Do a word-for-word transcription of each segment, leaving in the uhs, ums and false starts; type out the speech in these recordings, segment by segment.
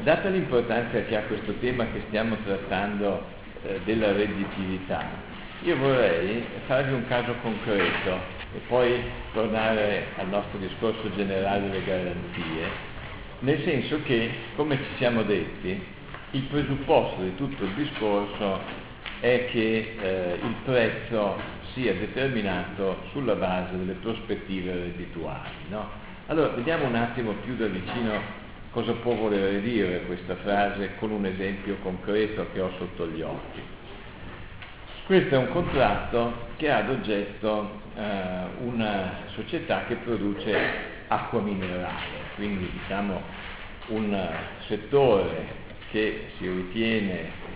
data l'importanza che ha questo tema che stiamo trattando eh, della redditività, io vorrei farvi un caso concreto e poi tornare al nostro discorso generale delle garanzie, nel senso che, come ci siamo detti, il presupposto di tutto il discorso è che eh, il prezzo sia determinato sulla base delle prospettive reddituali, no? Allora, vediamo un attimo più da vicino cosa può voler dire questa frase con un esempio concreto che ho sotto gli occhi. Questo è un contratto che ha ad oggetto eh, una società che produce acqua minerale, quindi diciamo un settore che si ritiene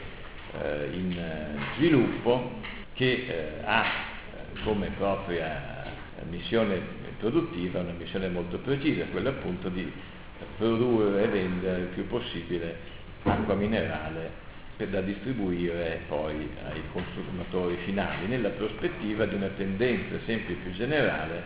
eh, in sviluppo, che eh, ha come propria missione produttiva una missione molto precisa, quella appunto di produrre e vendere il più possibile acqua minerale per da distribuire poi ai consumatori finali, nella prospettiva di una tendenza sempre più generale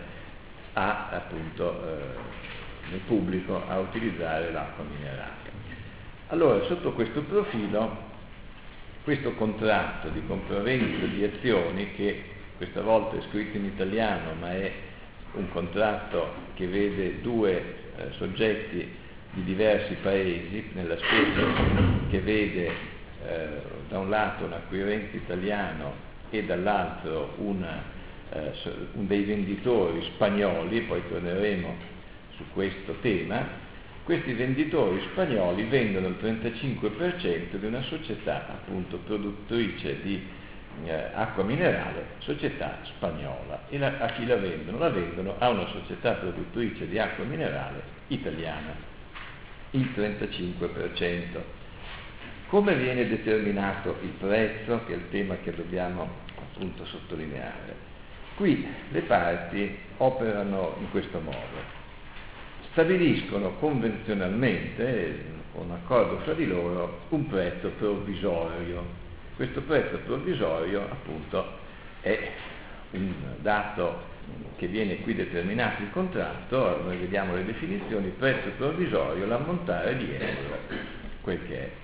a appunto eh, nel pubblico a utilizzare l'acqua minerale. Allora, sotto questo profilo, questo contratto di compravendita di azioni, che questa volta è scritto in italiano ma è un contratto che vede due eh, soggetti di diversi paesi, nella specie che vede eh, da un lato un acquirente italiano e dall'altro una, eh, un dei venditori spagnoli, poi torneremo su questo tema. Questi venditori spagnoli vendono il trentacinque per cento di una società appunto produttrice di eh, acqua minerale, società spagnola, e la, a chi la vendono? La vendono a una società produttrice di acqua minerale italiana, il trentacinque per cento. Come viene determinato il prezzo, che è il tema che dobbiamo appunto sottolineare? Qui le parti operano in questo modo: stabiliscono convenzionalmente, con accordo fra di loro, un prezzo provvisorio. Questo prezzo provvisorio appunto è un dato che viene qui determinato in contratto. Noi vediamo le definizioni: prezzo provvisorio, l'ammontare di euro, quel che è.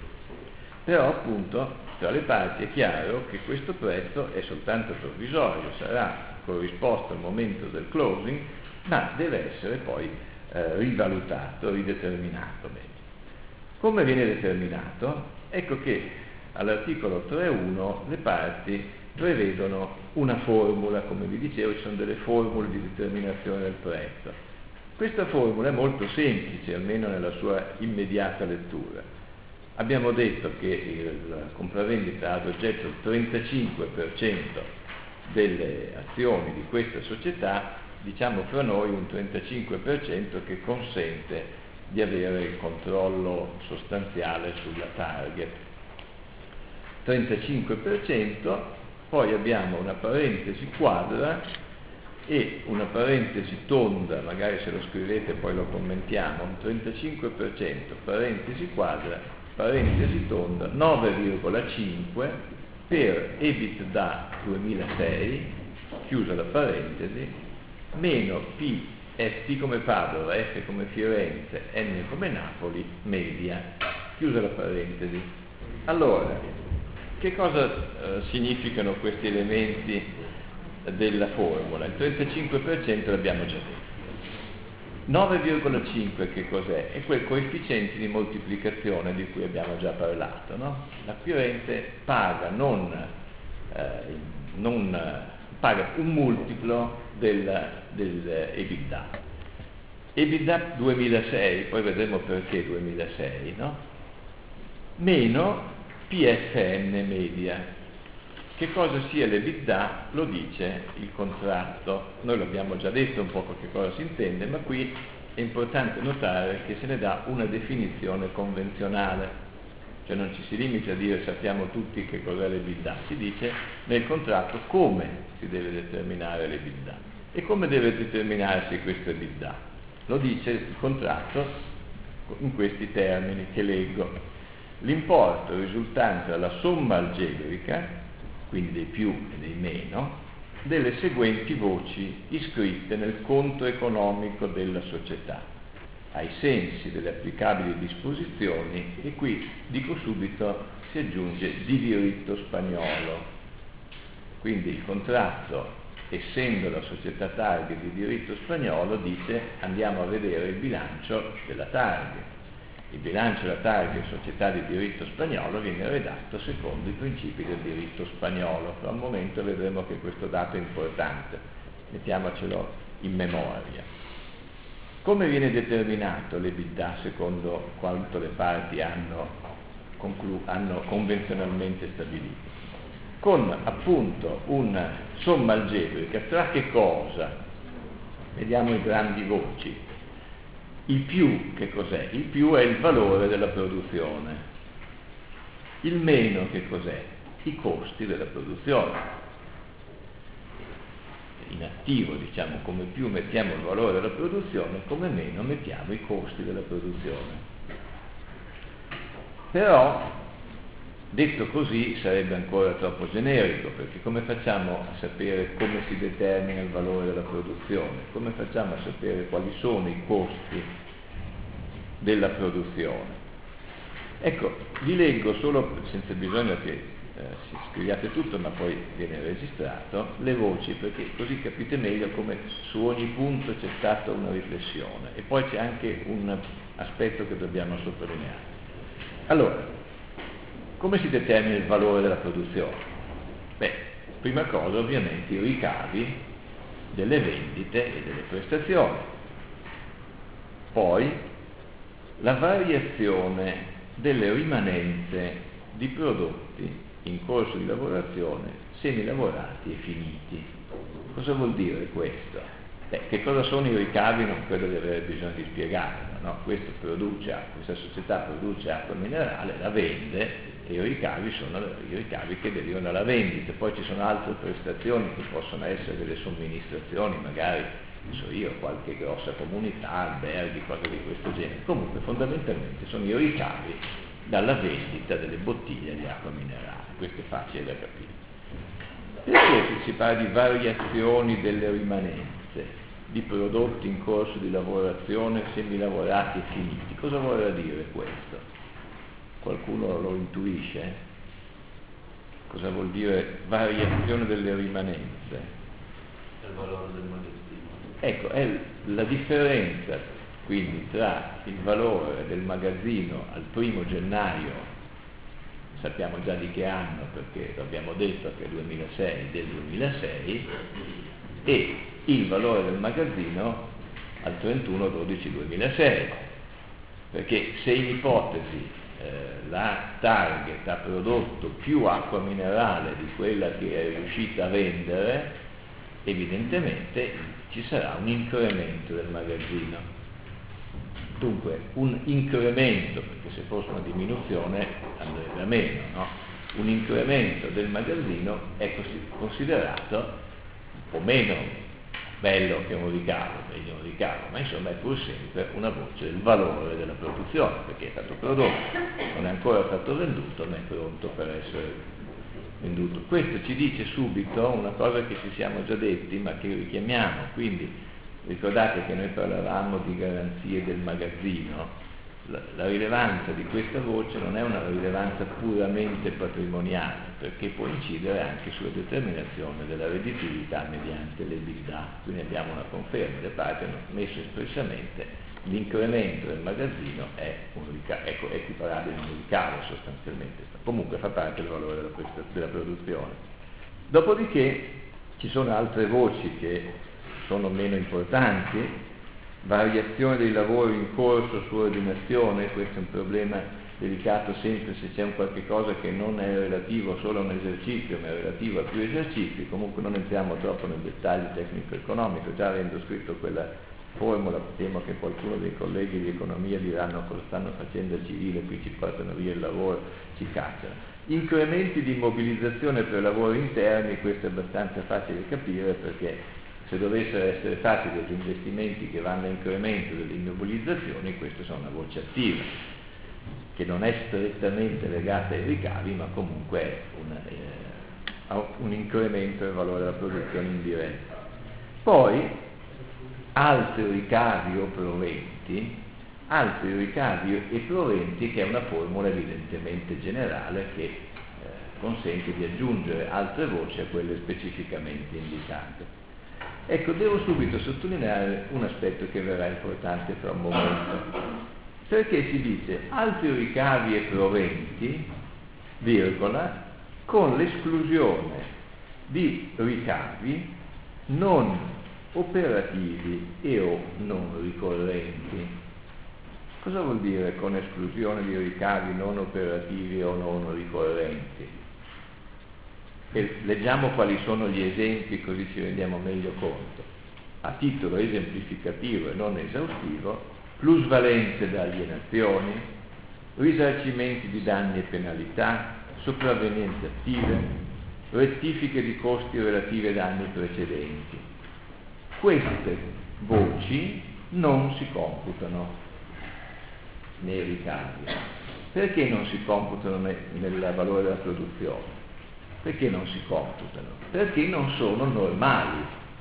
Però appunto tra le parti è chiaro che questo prezzo è soltanto provvisorio, sarà corrisposto al momento del closing, ma deve essere poi eh, rivalutato, rideterminato. Bene. Come viene determinato? Ecco che all'articolo tre punto uno le parti prevedono una formula, come vi dicevo, ci sono delle formule di determinazione del prezzo. Questa formula è molto semplice, almeno nella sua immediata lettura. Abbiamo detto che la compravendita ha ad oggetto il trentacinque per cento delle azioni di questa società, diciamo fra noi un trentacinque per cento che consente di avere il controllo sostanziale sulla target. trentacinque per cento, poi abbiamo una parentesi quadra e una parentesi tonda, magari se lo scrivete poi lo commentiamo, un trentacinque per cento, parentesi quadra, parentesi tonda, nove virgola cinque per EBITDA duemilasei, chiusa la parentesi, meno P, P come Padova, F come Firenze, N come Napoli, media, chiusa la parentesi. Allora, che cosa eh, significano questi elementi della formula? Il trentacinque per cento l'abbiamo già detto. nove virgola cinque che cos'è? È quel coefficiente di moltiplicazione di cui abbiamo già parlato, no? L'acquirente paga non, eh, non paga un multiplo del, del EBITDA. EBITDA duemilasei, poi vedremo perché duemilasei, no? Meno P F N media. Che cosa sia l'EBITDA lo dice il contratto. Noi l'abbiamo già detto un po' che cosa si intende, ma qui è importante notare che se ne dà una definizione convenzionale, cioè non ci si limita a dire sappiamo tutti che cos'è l'EBITDA, si dice nel contratto come si deve determinare l'EBITDA e come deve determinarsi questo EBITDA. Lo dice il contratto in questi termini che leggo: l'importo risultante dalla somma algebrica, quindi dei più e dei meno, delle seguenti voci iscritte nel conto economico della società. ai sensi delle applicabili disposizioni, e qui dico subito si aggiunge di diritto spagnolo. Quindi il contratto, essendo la società Target di diritto spagnolo, dice andiamo a vedere il bilancio della Target. Il bilancio della Target, società di diritto spagnolo, viene redatto secondo i principi del diritto spagnolo. Fra un momento vedremo che questo dato è importante, mettiamocelo in memoria. Come viene determinato l'EBITDA secondo quanto le parti hanno, conclu- hanno convenzionalmente stabilito? Con appunto una somma algebrica tra che cosa? Vediamo i grandi voci. Il più che cos'è? Il più è il valore della produzione. Il meno che cos'è? I costi della produzione. In attivo, diciamo, come più mettiamo il valore della produzione, come meno mettiamo i costi della produzione. Però, detto così, sarebbe ancora troppo generico, perché come facciamo a sapere come si determina il valore della produzione? Come facciamo a sapere quali sono i costi della produzione? Ecco, vi leggo solo, senza bisogno che eh, si scriviate tutto, ma poi viene registrato, le voci, perché così capite meglio come su ogni punto c'è stata una riflessione, e poi c'è anche un aspetto che dobbiamo sottolineare. Allora, come si determina il valore della produzione? Beh, prima cosa ovviamente i ricavi delle vendite e delle prestazioni. Poi la variazione delle rimanenze di prodotti in corso di lavorazione, semilavorati e finiti. Cosa vuol dire questo? Beh, che cosa sono i ricavi? Non credo di avere bisogno di spiegarlo, no? Questo produce, questa società produce acqua minerale, la vende, e i ricavi sono i ricavi che derivano dalla vendita. Poi ci sono altre prestazioni che possono essere delle somministrazioni, magari, non so io, qualche grossa comunità, alberghi, cose di questo genere. Comunque fondamentalmente sono i ricavi dalla vendita delle bottiglie di acqua minerale. Questo è facile da capire. Perché si parla di variazioni delle rimanenze di prodotti in corso di lavorazione, semilavorati e finiti? Cosa vorrà dire questo? Qualcuno lo intuisce? Cosa vuol dire variazione delle rimanenze? Il valore del magazzino. Ecco, è la differenza quindi tra il valore del magazzino al primo gennaio, sappiamo già di che anno perché lo abbiamo detto che è duemilasei, del duemilasei, e il valore del magazzino al trentuno dodici duemilasei, perché se in ipotesi eh, la Target ha prodotto più acqua minerale di quella che è riuscita a vendere, evidentemente ci sarà un incremento del magazzino. Dunque un incremento, perché se fosse una diminuzione andrebbe a meno, no? Un incremento del magazzino è considerato un po' meno bello che un ricavo, meglio un ricavo, ma insomma è pur sempre una voce del valore della produzione, perché è stato prodotto, non è ancora stato venduto, ma è pronto per essere venduto. Questo ci dice subito una cosa che ci siamo già detti, ma che richiamiamo. Quindi ricordate che noi parlavamo di garanzie del magazzino. La, la rilevanza di questa voce non è una rilevanza puramente patrimoniale, perché può incidere anche sulla determinazione della redditività mediante l'EBITDA. Quindi abbiamo una conferma, le parti hanno messo espressamente l'incremento del magazzino è, un rica- è equiparabile a un ricavo sostanzialmente, comunque fa parte del valore della, presta- della produzione. Dopodiché ci sono altre voci che sono meno importanti. Variazione dei lavori in corso su ordinazione, questo è un problema delicato sempre se c'è un qualche cosa che non è relativo solo a un esercizio ma è relativo a più esercizi. Comunque non entriamo troppo nel dettaglio tecnico-economico, già avendo scritto quella formula temo che qualcuno dei colleghi di economia diranno cosa stanno facendo al civile, qui ci portano via il lavoro, ci cacciano. Incrementi di mobilizzazione per lavori interni, questo è abbastanza facile da capire, perché se dovessero essere fatti degli investimenti che vanno a incremento delle immobilizzazioni, queste sono una voce attiva, che non è strettamente legata ai ricavi, ma comunque è una, eh, un incremento del valore della produzione indiretta. Poi, altri ricavi o proventi altri ricavi e proventi, che è una formula evidentemente generale che eh, consente di aggiungere altre voci a quelle specificamente indicate. Ecco, devo subito sottolineare un aspetto che verrà importante fra un momento, perché si dice altri ricavi e proventi, virgola, con l'esclusione di ricavi non operativi e o non ricorrenti. Cosa vuol dire con esclusione di ricavi non operativi o non ricorrenti? E leggiamo quali sono gli esempi, così ci rendiamo meglio conto. A titolo esemplificativo e non esaustivo: plusvalenze da alienazioni, risarcimenti di danni e penalità, sopravvenienze attive, rettifiche di costi relative ai danni precedenti. Queste voci non si computano nei ricavi. Perché non si computano nel valore della produzione? Perché non si computano? Perché non sono normali.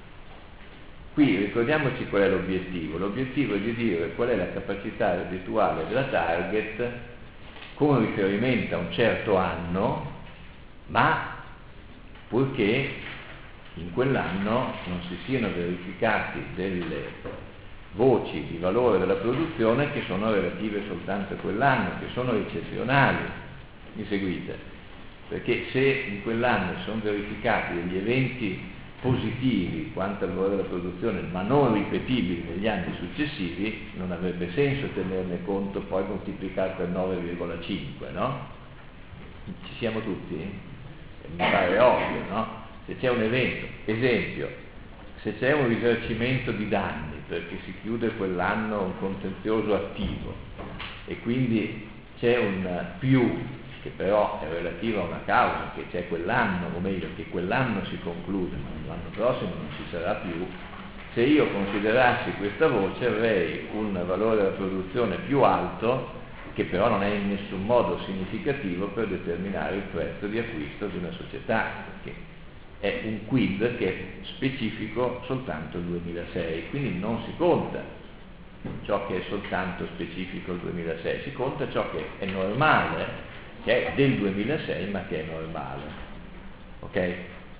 Qui ricordiamoci qual è l'obiettivo. L'obiettivo è di dire qual è la capacità reddituale della target con riferimento a un certo anno, ma purché in quell'anno non si siano verificati delle voci di valore della produzione che sono relative soltanto a quell'anno, che sono eccezionali. Mi seguite? Perché se in quell'anno si sono verificati degli eventi positivi quanto al valore della produzione, ma non ripetibili negli anni successivi, non avrebbe senso tenerne conto poi moltiplicato per nove virgola cinque, no? Ci siamo tutti? Mi pare ovvio, no? Se c'è un evento, esempio, se c'è un risarcimento di danni perché si chiude quell'anno un contenzioso attivo e quindi c'è un più che però è relativo a una causa che c'è quell'anno, o meglio che quell'anno si conclude, ma l'anno prossimo non ci sarà più, se io considerassi questa voce avrei un valore della produzione più alto, che però non è in nessun modo significativo per determinare il prezzo di acquisto di una società, perché è un quid che è specifico soltanto al duemilasei, quindi non si conta ciò che è soltanto specifico al duemilasei, si conta ciò che è normale, che è del duemilasei ma che è normale. Ok?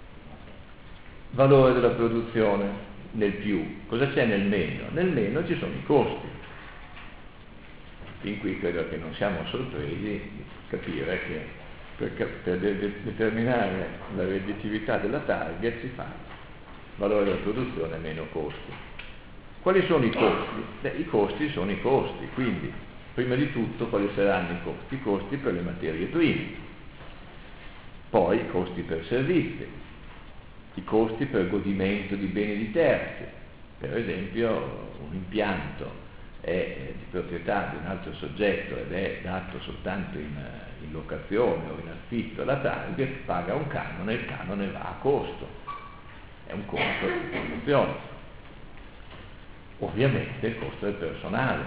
Valore della produzione nel più. Cosa c'è nel meno? Nel meno ci sono i costi. Fin qui credo che non siamo sorpresi di capire che per, per de- determinare la redditività della target si fa valore della produzione meno costi. Quali sono i costi? Beh, i costi sono i costi, quindi prima di tutto quali saranno i costi? I costi per le materie prime, poi i costi per servizi, i costi per godimento di beni di terzi. Per esempio un impianto è di proprietà di un altro soggetto ed è dato soltanto in, in locazione o in affitto alla target, paga un canone, il canone va a costo, è un costo di produzione. Ovviamente il costo del personale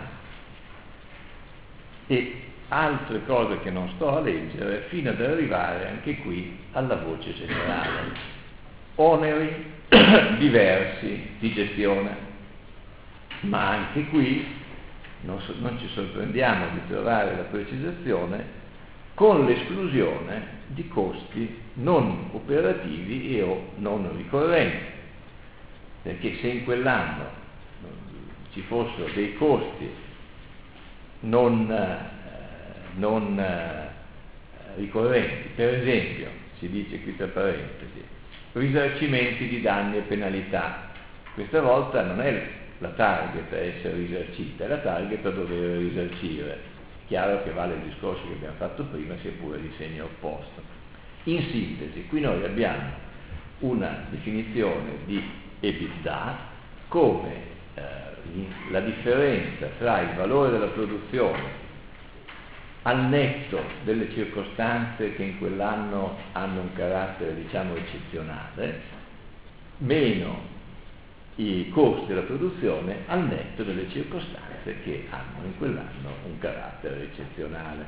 e altre cose che non sto a leggere, fino ad arrivare anche qui alla voce generale: oneri diversi di gestione. Ma anche qui non, so, non ci sorprendiamo di trovare la precisazione con l'esclusione di costi non operativi e o non ricorrenti, perché se in quell'anno ci fossero dei costi non, eh, non eh, ricorrenti, per esempio, si dice qui tra parentesi, risarcimenti di danni e penalità. Questa volta non è la target a essere risarcita, è la target a dover risarcire. Chiaro che vale il discorso che abbiamo fatto prima, sia pure di segno opposto. In sintesi, qui noi abbiamo una definizione di EBITDA come eh, la differenza tra il valore della produzione al netto delle circostanze che in quell'anno hanno un carattere, diciamo, eccezionale, meno i costi della produzione al netto delle circostanze che hanno in quell'anno un carattere eccezionale.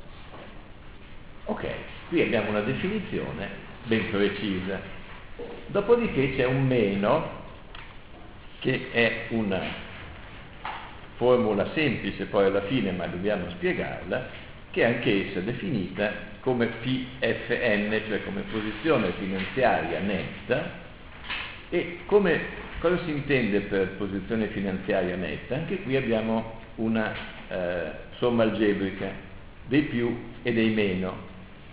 Ok, qui abbiamo una definizione ben precisa. Dopodiché c'è un meno che è una formula semplice poi alla fine, ma dobbiamo spiegarla, che è anch'essa definita come P F N, cioè come posizione finanziaria netta. E come, cosa si intende per posizione finanziaria netta? Anche qui abbiamo una eh, somma algebrica dei più e dei meno.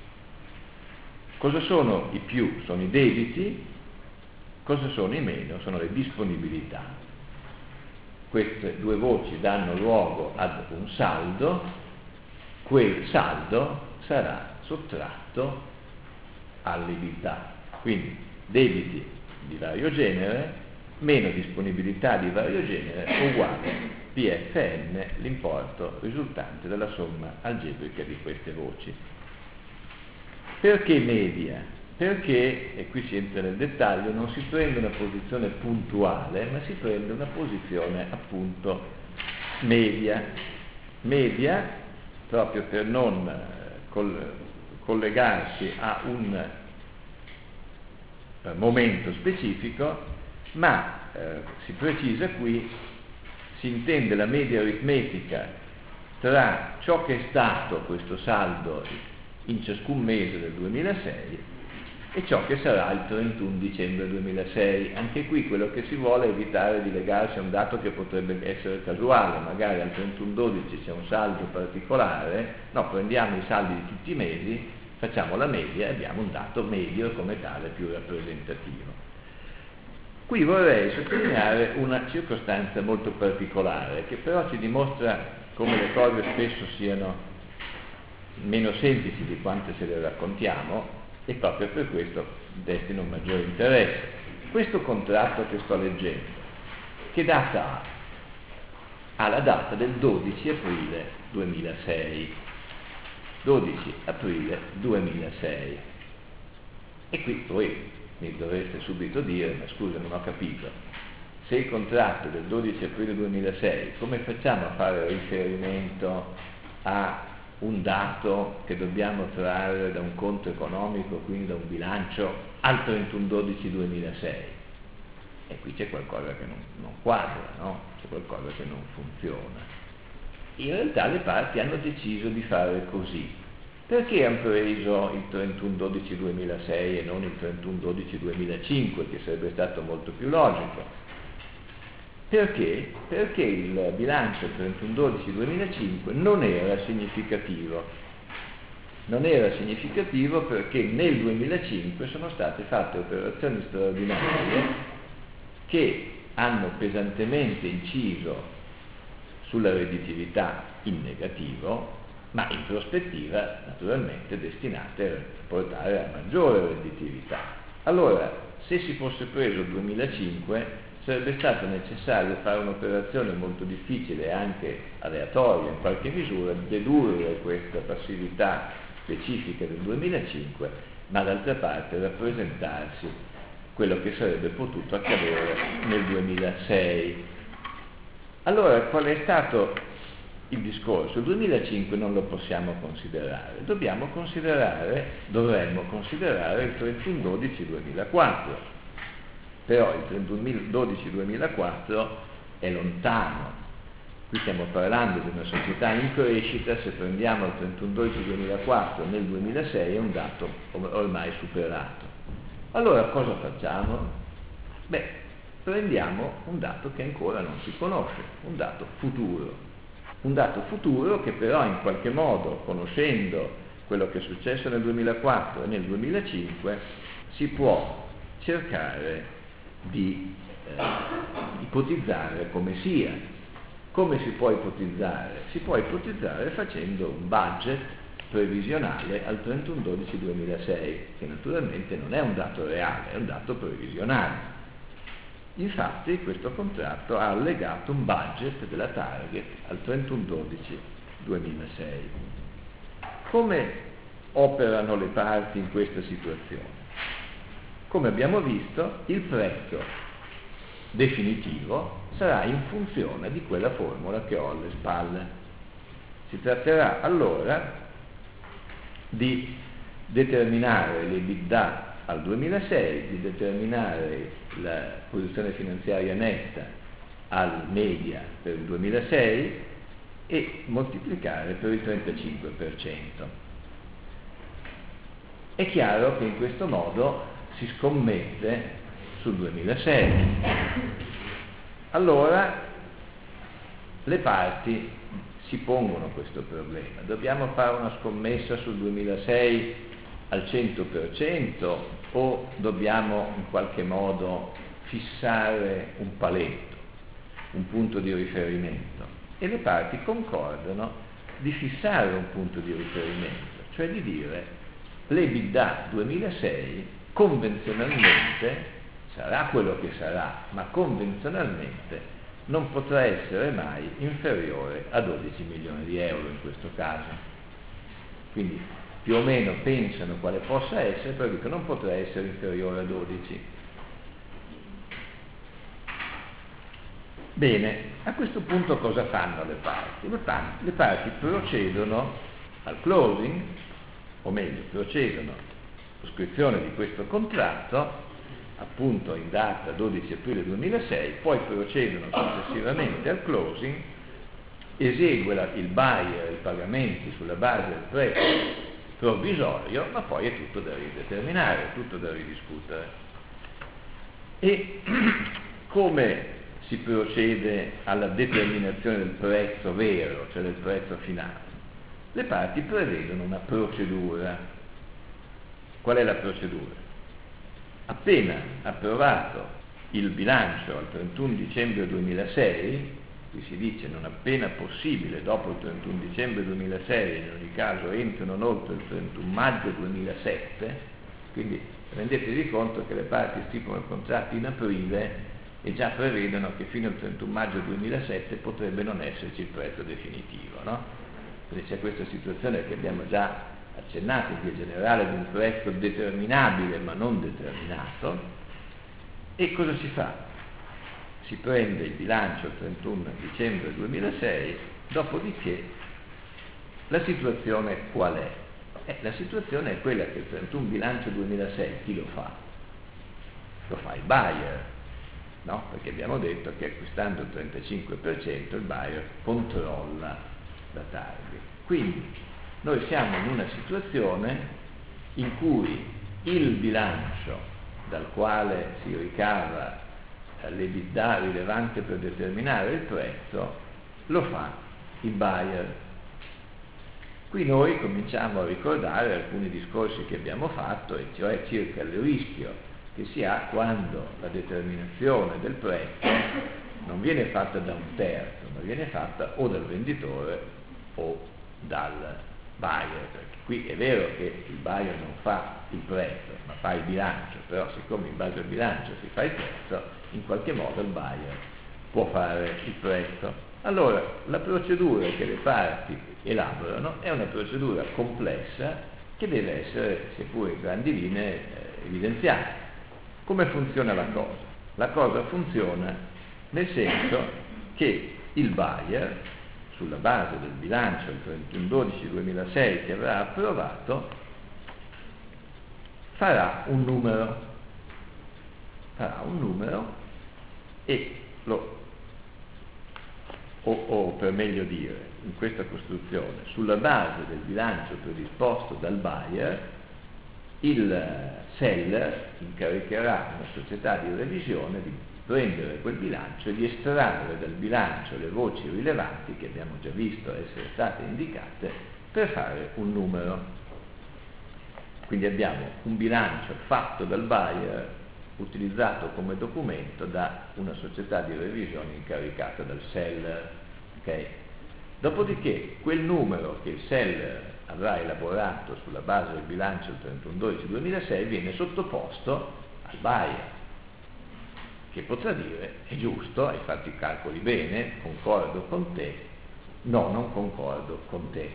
Cosa sono i più? Sono i debiti. Cosa sono i meno? Sono le disponibilità. Queste due voci danno luogo ad un saldo, quel saldo sarà sottratto all'ebitda. Quindi debiti di vario genere meno disponibilità di vario genere uguale P F N, l'importo risultante dalla somma algebrica di queste voci. Perché media? Perché, e qui si entra nel dettaglio, non si prende una posizione puntuale, ma si prende una posizione appunto media. Media, proprio per non col, collegarsi a un eh, momento specifico, ma eh, si precisa qui, si intende la media aritmetica tra ciò che è stato questo saldo in ciascun mese del duemilasei e ciò che sarà il trentuno dicembre duemilasei. Anche qui quello che si vuole è evitare di legarsi a un dato che potrebbe essere casuale, magari al trentuno dodici c'è un saldo particolare, no, prendiamo i saldi di tutti i mesi, facciamo la media e abbiamo un dato medio e come tale più rappresentativo. Qui vorrei sottolineare una circostanza molto particolare, che però ci dimostra come le cose spesso siano meno semplici di quante se le raccontiamo, e proprio per questo destino un maggiore interesse. Questo contratto che sto leggendo, che data ha? Ha la data del dodici aprile duemilasei. dodici aprile duemilasei. E qui voi mi dovreste subito dire, ma scusa, non ho capito, se il contratto è del dodici aprile duemilasei, come facciamo a fare riferimento a un dato che dobbiamo trarre da un conto economico, quindi da un bilancio, al trentuno dodici duemilasei? E qui c'è qualcosa che non, non quadra, no? C'è qualcosa che non funziona. In realtà le parti hanno deciso di fare così. Perché hanno preso il trentuno dodici duemilasei e non il trentuno dodici duemilacinque, che sarebbe stato molto più logico? Perché? Perché il bilancio trentuno dodici duemilacinque non era significativo. Non era significativo perché nel duemilacinque sono state fatte operazioni straordinarie che hanno pesantemente inciso sulla redditività in negativo, ma in prospettiva naturalmente destinate a portare a maggiore redditività. Allora, se si fosse preso il duemilacinque, sarebbe stato necessario fare un'operazione molto difficile e anche aleatoria in qualche misura, dedurre questa passività specifica del duemilacinque, ma d'altra parte rappresentarsi quello che sarebbe potuto accadere nel duemilasei. Allora, qual è stato il discorso? Il duemilacinque non lo possiamo considerare, dobbiamo considerare, dovremmo considerare il trentuno dodici duemilaquattro. Però il trentuno dodici duemilaquattro è lontano. Qui stiamo parlando di una società in crescita, se prendiamo il trentuno dodici duemilaquattro nel duemilasei è un dato ormai superato. Allora cosa facciamo? Beh, prendiamo un dato che ancora non si conosce, un dato futuro. Un dato futuro che però in qualche modo, conoscendo quello che è successo nel duemilaquattro e nel duemilacinque, si può cercare di eh, ipotizzare come sia. Come si può ipotizzare? Si può ipotizzare facendo un budget previsionale al trentuno dodici duemilasei, che naturalmente non è un dato reale, è un dato previsionale. Infatti questo contratto ha allegato un budget della target al trentuno dodici duemilasei. Come operano le parti in questa situazione? Come abbiamo visto, il prezzo definitivo sarà in funzione di quella formula che ho alle spalle. Si tratterà allora di determinare l'EBITDA al duemilasei, di determinare la posizione finanziaria netta al media per il duemilasei e moltiplicare per il trentacinque per cento. È chiaro che in questo modo si scommette sul duemilasei. Allora le parti si pongono questo problema: dobbiamo fare una scommessa sul duemilasei al cento per cento o dobbiamo in qualche modo fissare un paletto, un punto di riferimento? E le parti concordano di fissare un punto di riferimento, cioè di dire l'EBITDA duemilasei convenzionalmente sarà quello che sarà, ma convenzionalmente non potrà essere mai inferiore a dodici milioni di euro in questo caso. Quindi più o meno pensano quale possa essere, però dicono non potrà essere inferiore a dodici. Bene, a questo punto cosa fanno le parti? Le parti, le parti procedono al closing, o meglio, procedono alla sottoscrizione di questo contratto, appunto in data dodici aprile duemilasei, poi procedono successivamente al closing, esegue la, il buyer i pagamenti sulla base del prezzo provvisorio, ma poi è tutto da rideterminare, è tutto da ridiscutere. E come si procede alla determinazione del prezzo vero, cioè del prezzo finale? Le parti prevedono una procedura. Qual è la procedura? Appena approvato il bilancio al trentuno dicembre duemilasei, qui si dice non appena possibile dopo il trentuno dicembre duemilasei, in ogni caso entro non oltre il trentuno maggio duemilasette, quindi rendetevi conto che le parti stipulano il contratto in aprile e già prevedono che fino al trentuno maggio duemilasette potrebbe non esserci il prezzo definitivo, no? Quindi c'è questa situazione che abbiamo già accennato, che è generale di un prezzo determinabile ma non determinato. E cosa si fa? Si prende il bilancio il trentuno dicembre duemilasei, dopodiché la situazione qual è? Eh, la situazione è quella che il trentuno bilancio duemilasei chi lo fa? Lo fa il buyer, no? Perché abbiamo detto che acquistando il trentacinque per cento il buyer controlla la target. Quindi noi siamo in una situazione in cui il bilancio dal quale si ricava l'EBITDA rilevante per determinare il prezzo lo fa il buyer. Qui noi cominciamo a ricordare alcuni discorsi che abbiamo fatto, e cioè circa il rischio che si ha quando la determinazione del prezzo non viene fatta da un terzo, ma viene fatta o dal venditore o dal buyer, perché qui è vero che il buyer non fa il prezzo ma fa il bilancio, però siccome in base al bilancio si fa il prezzo, in qualche modo il buyer può fare il prezzo. Allora la procedura che le parti elaborano è una procedura complessa che deve essere, seppur in grandi linee, eh, evidenziata. Come funziona la cosa? La cosa funziona nel senso che il buyer, sulla base del bilancio del trentuno dodici duemilasei che avrà approvato, farà un numero, farà un numero e lo, o, o per meglio dire, in questa costruzione, sulla base del bilancio predisposto dal buyer, il seller incaricherà una società di revisione di prendere quel bilancio e di estrarre dal bilancio le voci rilevanti che abbiamo già visto essere state indicate per fare un numero. Quindi abbiamo un bilancio fatto dal buyer utilizzato come documento da una società di revisione incaricata dal seller. Okay? Dopodiché quel numero che il seller avrà elaborato sulla base del bilancio del trentuno dodici duemilasei viene sottoposto al buyer, che potrà dire è giusto, hai fatto i calcoli bene, concordo con te, no, non concordo con te.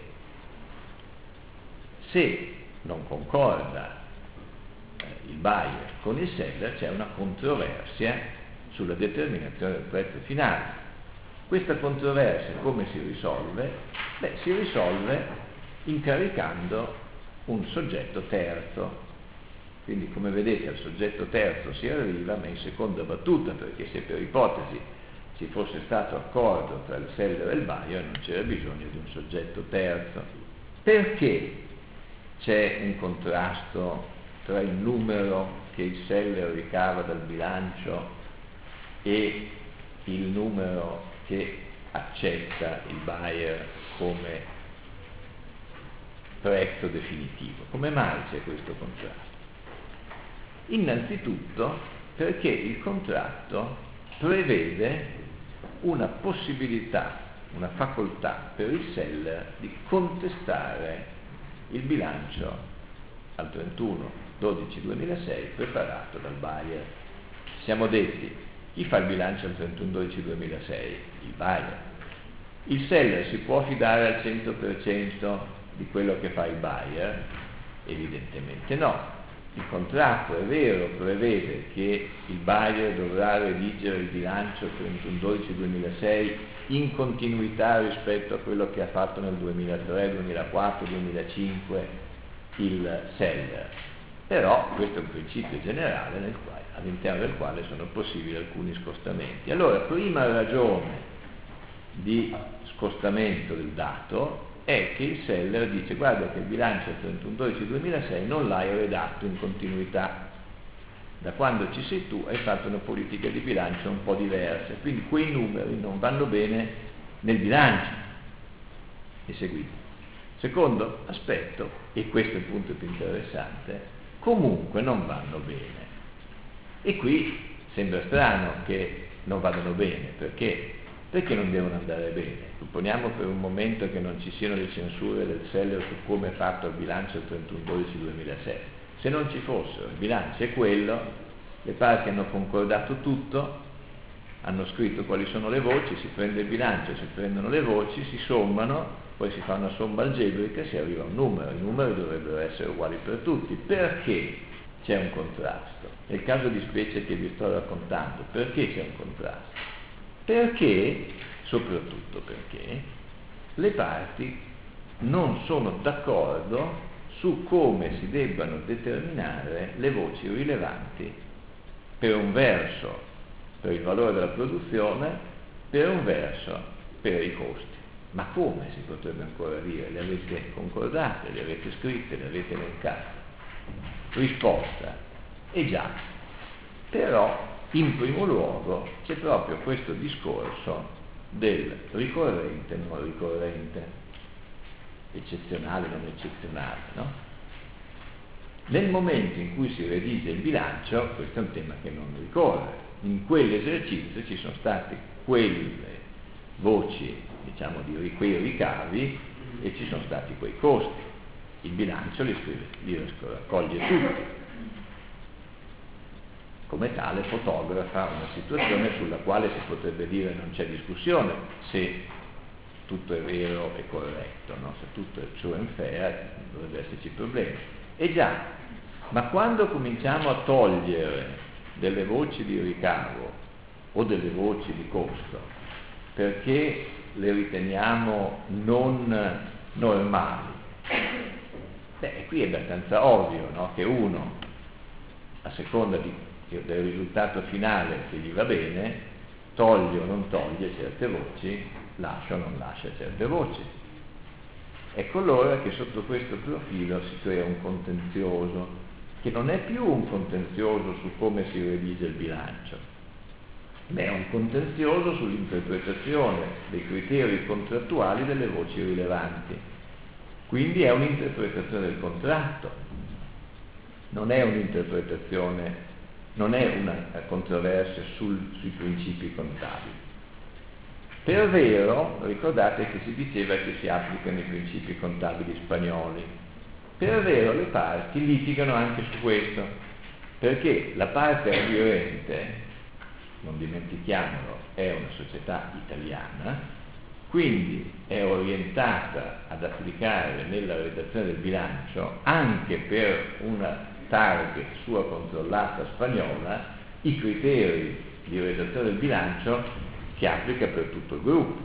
Se non concorda eh, il buyer con il seller, c'è una controversia sulla determinazione del prezzo finale. Questa controversia come si risolve? Beh, si risolve incaricando un soggetto terzo. Quindi, come vedete, al soggetto terzo si arriva, ma in seconda battuta, perché se per ipotesi ci fosse stato accordo tra il seller e il buyer non c'era bisogno di un soggetto terzo. Perché c'è un contrasto tra il numero che il seller ricava dal bilancio e il numero che accetta il buyer come prezzo definitivo? Come mai c'è questo contrasto? Innanzitutto perché il contratto prevede una possibilità, una facoltà per il seller di contestare il bilancio al trentuno dodici duemilasei preparato dal buyer. Siamo detti, chi fa il bilancio al trentuno dodici duemilasei? Il buyer. Il seller si può fidare al cento per cento di quello che fa il buyer? Evidentemente no. Il contratto, è vero, prevede che il buyer dovrà redigere il bilancio trentuno dodici duemilasei in continuità rispetto a quello che ha fatto nel duemilatré, duemilaquattro, duemilacinque il seller. Però questo è un principio generale nel quale, all'interno del quale sono possibili alcuni scostamenti. Allora, prima ragione di scostamento del dato è che il seller dice: guarda che il bilancio del trentuno dodici duemilasei non l'hai redatto in continuità, da quando ci sei tu hai fatto una politica di bilancio un po' diversa, quindi quei numeri non vanno bene nel bilancio. E seguite. Secondo aspetto, e questo è il punto più interessante, comunque non vanno bene. E qui sembra strano che non vadano bene, perché perché non devono andare bene? Supponiamo per un momento che non ci siano le censure del seller su come è fatto il bilancio del trentuno dodici duemilasei. Se non ci fossero, il bilancio è quello, le parti hanno concordato tutto, hanno scritto quali sono le voci, si prende il bilancio, si prendono le voci, si sommano, poi si fa una somma algebrica e si arriva a un numero. I numeri dovrebbero essere uguali per tutti. Perché c'è un contrasto? Nel caso di specie che vi sto raccontando, perché c'è un contrasto? Perché, soprattutto perché, le parti non sono d'accordo su come si debbano determinare le voci rilevanti, per un verso per il valore della produzione, per un verso per i costi. Ma come si potrebbe ancora dire? Le avete concordate, le avete scritte, le avete elencate? Risposta: eh già, però in primo luogo c'è proprio questo discorso del ricorrente non ricorrente, eccezionale non eccezionale, no? Nel momento in cui si redige il bilancio, questo è un tema che non ricorre, in quell'esercizio ci sono state quelle voci, diciamo, di quei ricavi e ci sono stati quei costi. Il bilancio li, scrive, li raccoglie tutti. Come tale fotografa una situazione sulla quale si potrebbe dire non c'è discussione se tutto è vero e corretto, no? Se tutto è true and fair dovrebbe esserci problemi. E già, ma quando cominciamo a togliere delle voci di ricavo o delle voci di costo perché le riteniamo non normali, beh, qui è abbastanza ovvio, no? Che uno, a seconda di del risultato finale che gli va bene, toglie o non toglie certe voci, lascia o non lascia certe voci. Ecco allora che sotto questo profilo si crea un contenzioso, che non è più un contenzioso su come si redige il bilancio, ma è un contenzioso sull'interpretazione dei criteri contrattuali delle voci rilevanti. Quindi è un'interpretazione del contratto, non è un'interpretazione non è una controversia sul, sui principi contabili. Per vero, ricordate che si diceva che si applicano i principi contabili spagnoli. Per vero le parti litigano anche su questo, perché la parte acquirente, non dimentichiamolo, è una società italiana, quindi è orientata ad applicare nella redazione del bilancio anche per una target sua controllata spagnola i criteri di redazione del bilancio che applica per tutto il gruppo.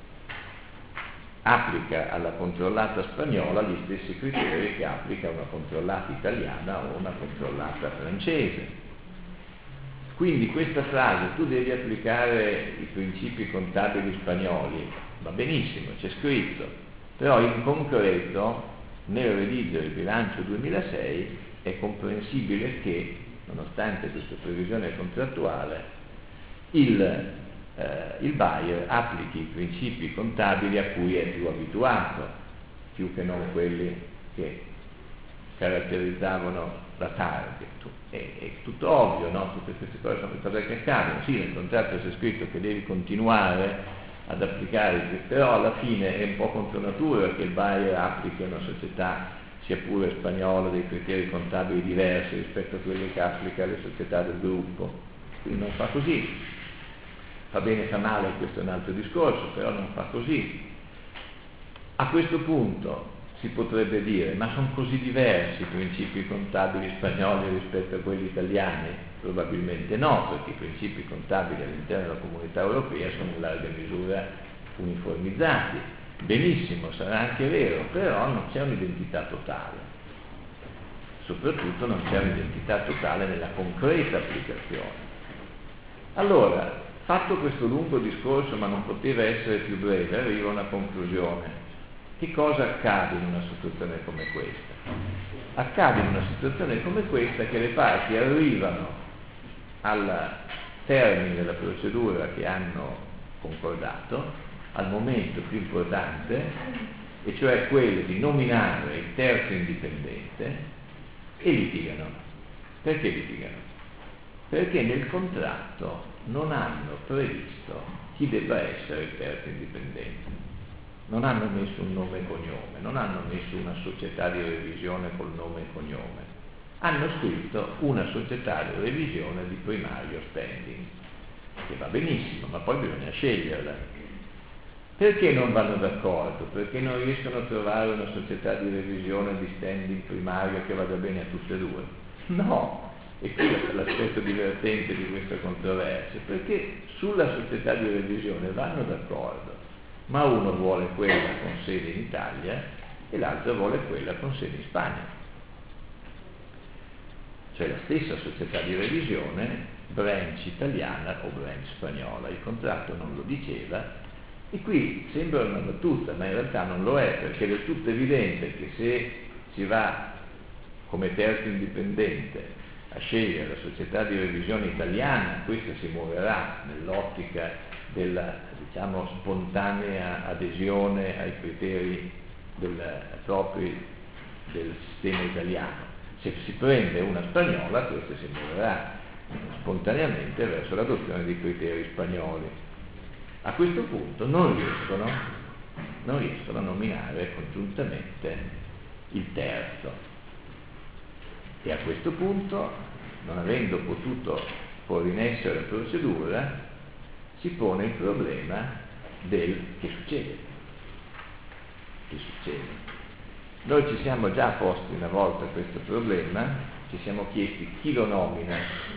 Applica alla controllata spagnola gli stessi criteri che applica a una controllata italiana o una controllata francese. Quindi questa frase, tu devi applicare i principi contabili spagnoli, va benissimo, c'è scritto, però in concreto nel redigere il bilancio duemilasei è comprensibile che, nonostante questa previsione contrattuale, il, eh, il buyer applichi i principi contabili a cui è più abituato, più che non quelli che caratterizzavano la target. È, è tutto ovvio, no? Tutte queste cose sono cose che accadono. Sì, nel contratto c'è scritto che devi continuare ad applicare, però alla fine è un po' contro natura che il buyer applichi a una società, sia pure spagnola, dei criteri contabili diversi rispetto a quelli che applica alle società del gruppo. Quindi non fa così. Fa bene, fa male, questo è un altro discorso, però non fa così. A questo punto si potrebbe dire, ma sono così diversi i principi contabili spagnoli rispetto a quelli italiani? Probabilmente no, perché i principi contabili all'interno della comunità europea sono in larga misura uniformizzati. Benissimo, sarà anche vero, però non c'è un'identità totale. Soprattutto non c'è un'identità totale nella concreta applicazione. Allora, fatto questo lungo discorso, ma non poteva essere più breve, arriva a una conclusione. Che cosa accade in una situazione come questa? Accade in una situazione come questa che le parti arrivano al termine della procedura che hanno concordato, al momento più importante, e cioè quello di nominare il terzo indipendente, e litigano. Perché litigano? Perché nel contratto non hanno previsto chi debba essere il terzo indipendente. Non hanno messo un nome e cognome, non hanno messo una società di revisione col nome e cognome. Hanno scritto una società di revisione di primario standing, che va benissimo, ma poi bisogna sceglierla. Perché non vanno d'accordo? Perché non riescono a trovare una società di revisione di standing primario che vada bene a tutte e due? No! E qui è l'aspetto divertente di questa controversia, perché sulla società di revisione vanno d'accordo, ma uno vuole quella con sede in Italia e l'altro vuole quella con sede in Spagna. Cioè la stessa società di revisione, branch italiana o branch spagnola. Il contratto non lo diceva, e qui sembra una battuta, ma in realtà non lo è, perché è del tutto evidente che se si va come terzo indipendente a scegliere la società di revisione italiana, questa si muoverà nell'ottica della, diciamo, spontanea adesione ai criteri del, propri del sistema italiano. Se si prende una spagnola, questa si muoverà spontaneamente verso l'adozione dei criteri spagnoli. A questo punto non riescono, non riescono a nominare congiuntamente il terzo. E a questo punto, non avendo potuto porre in essere la procedura, si pone il problema del che succede. Che succede? Noi ci siamo già posti una volta questo problema, ci siamo chiesti chi lo nomina.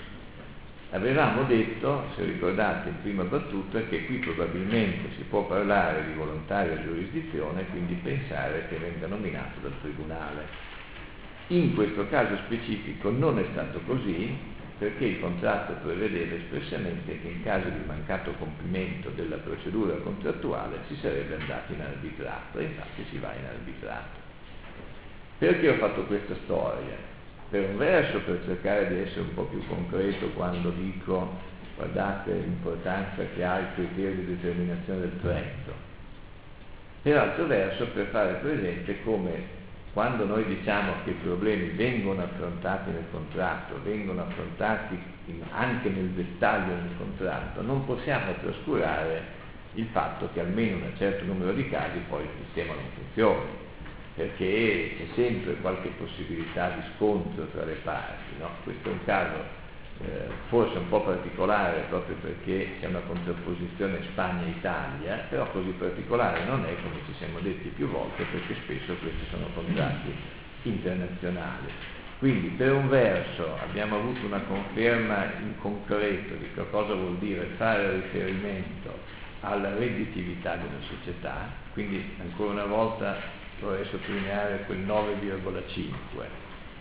Avevamo detto, se ricordate in prima battuta, che qui probabilmente si può parlare di volontaria giurisdizione, quindi pensare che venga nominato dal Tribunale. In questo caso specifico non è stato così, perché il contratto prevedeva espressamente che in caso di mancato compimento della procedura contrattuale si sarebbe andati in arbitrato, e infatti si va in arbitrato. Perché ho fatto questa storia? Per un verso per cercare di essere un po' più concreto quando dico guardate l'importanza che ha il criterio di determinazione del prezzo, per altro verso per fare presente come quando noi diciamo che i problemi vengono affrontati nel contratto, vengono affrontati in, anche nel dettaglio del contratto, non possiamo trascurare il fatto che almeno in un certo numero di casi poi il sistema non funzioni, perché c'è sempre qualche possibilità di scontro tra le parti, no? Questo è un caso eh, forse un po' particolare proprio perché c'è una contrapposizione Spagna-Italia, però così particolare non è, come ci siamo detti più volte, perché spesso questi sono contratti internazionali. Quindi per un verso abbiamo avuto una conferma in concreto di che cosa vuol dire fare riferimento alla redditività della società, quindi ancora una volta vorrei sottolineare quel nove virgola cinque.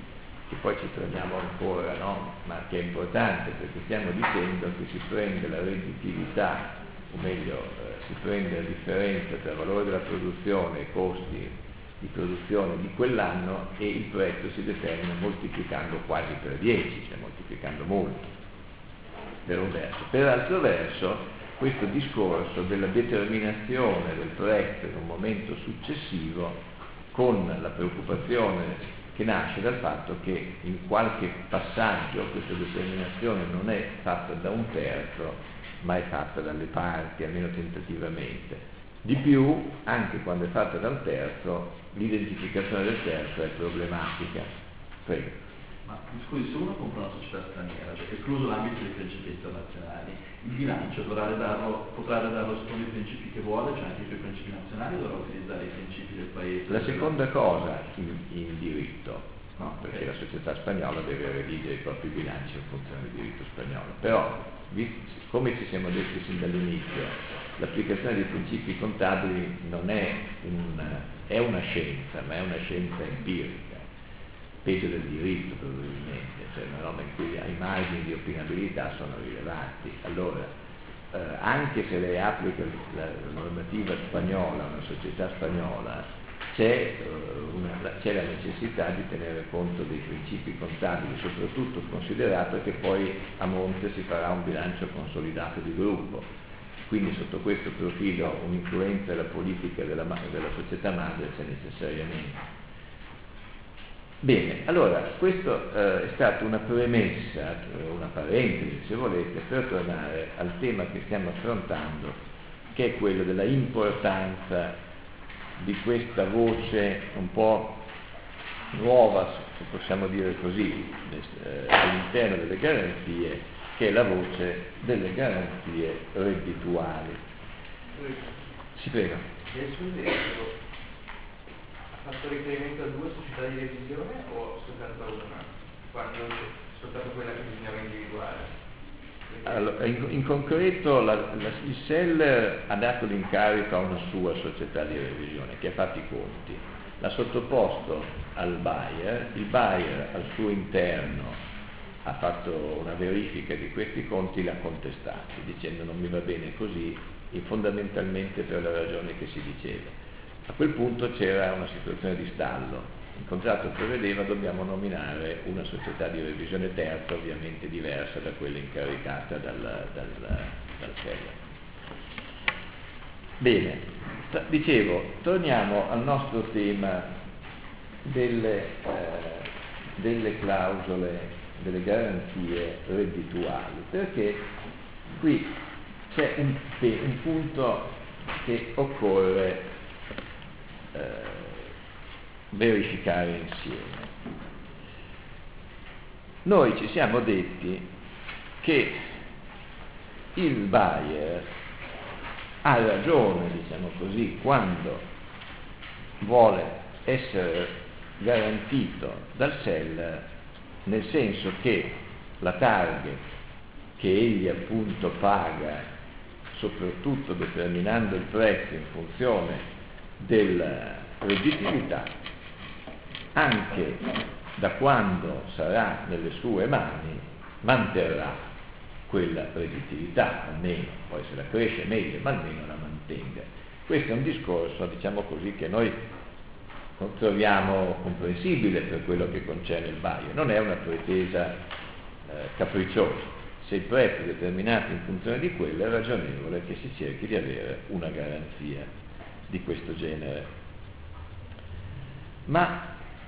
che poi ci torniamo ancora, no? Ma che è importante, perché stiamo dicendo che si prende la redditività, o meglio, eh, si prende la differenza tra il valore della produzione e i costi di produzione di quell'anno, e il prezzo si determina moltiplicando quasi per dieci, cioè moltiplicando molto, per un verso. Per altro verso, questo discorso della determinazione del prezzo in un momento successivo, con la preoccupazione che nasce dal fatto che in qualche passaggio questa determinazione non è fatta da un terzo, ma è fatta dalle parti, almeno tentativamente. Di più, anche quando è fatta dal terzo, l'identificazione del terzo è problematica. Prego. Ma scusi, se uno compra una società straniera, cioè escluso l'ambito dei principi internazionali, il bilancio dovrà redarlo, potrà redarlo secondo i principi che vuole, cioè anche i suoi principi nazionali, o dovrà utilizzare i principi del paese? La seconda cosa in, in diritto, no? Perché la società spagnola deve redigere i propri bilanci in funzione del diritto spagnolo. Però, come ci siamo detti sin dall'inizio, l'applicazione dei principi contabili non è, un, è una scienza, ma è una scienza empirica, peggio del diritto probabilmente, cioè una roba in cui i margini di opinabilità sono rilevanti. Allora, eh, anche se lei applica la, la normativa spagnola, una società spagnola, c'è, eh, una, c'è la necessità di tenere conto dei principi contabili, soprattutto considerato che poi a monte si farà un bilancio consolidato di gruppo. Quindi sotto questo profilo un'influenza della politica della, della società madre c'è necessariamente. Bene, allora, questo eh, è stata una premessa, una parentesi se volete, per tornare al tema che stiamo affrontando, che è quello della importanza di questa voce un po' nuova, se possiamo dire così, eh, all'interno delle garanzie, che è la voce delle garanzie reddituali. Si prega. Ha fatto riferimento a due società di revisione o soltanto a una? Quando soltanto quella che bisognava individuare? Allora, in, in concreto la, la, il seller ha dato l'incarico a una sua società di revisione che ha fatto i conti, l'ha sottoposto al buyer, il buyer al suo interno ha fatto una verifica di questi conti, l'ha contestati dicendo non mi va bene così, e fondamentalmente per la ragione che si diceva. A quel punto c'era una situazione di stallo, il contratto prevedeva dobbiamo nominare una società di revisione terza, ovviamente diversa da quella incaricata dal, dal, dal seller. Bene, dicevo, torniamo al nostro tema delle, eh, delle clausole, delle garanzie reddituali, perché qui c'è un, un punto che occorre eh, verificare insieme. Noi ci siamo detti che il buyer ha ragione, diciamo così, quando vuole essere garantito dal seller, nel senso che la target che egli appunto paga, soprattutto determinando il prezzo in funzione della redditività, anche da quando sarà nelle sue mani manterrà quella redditività, almeno, poi se la cresce meglio, ma almeno la mantenga. Questo è un discorso, diciamo così, che noi troviamo comprensibile per quello che concerne il buyer, non è una pretesa eh, capricciosa. Se il prezzo è determinato in funzione di quello, è ragionevole che si cerchi di avere una garanzia di questo genere. Ma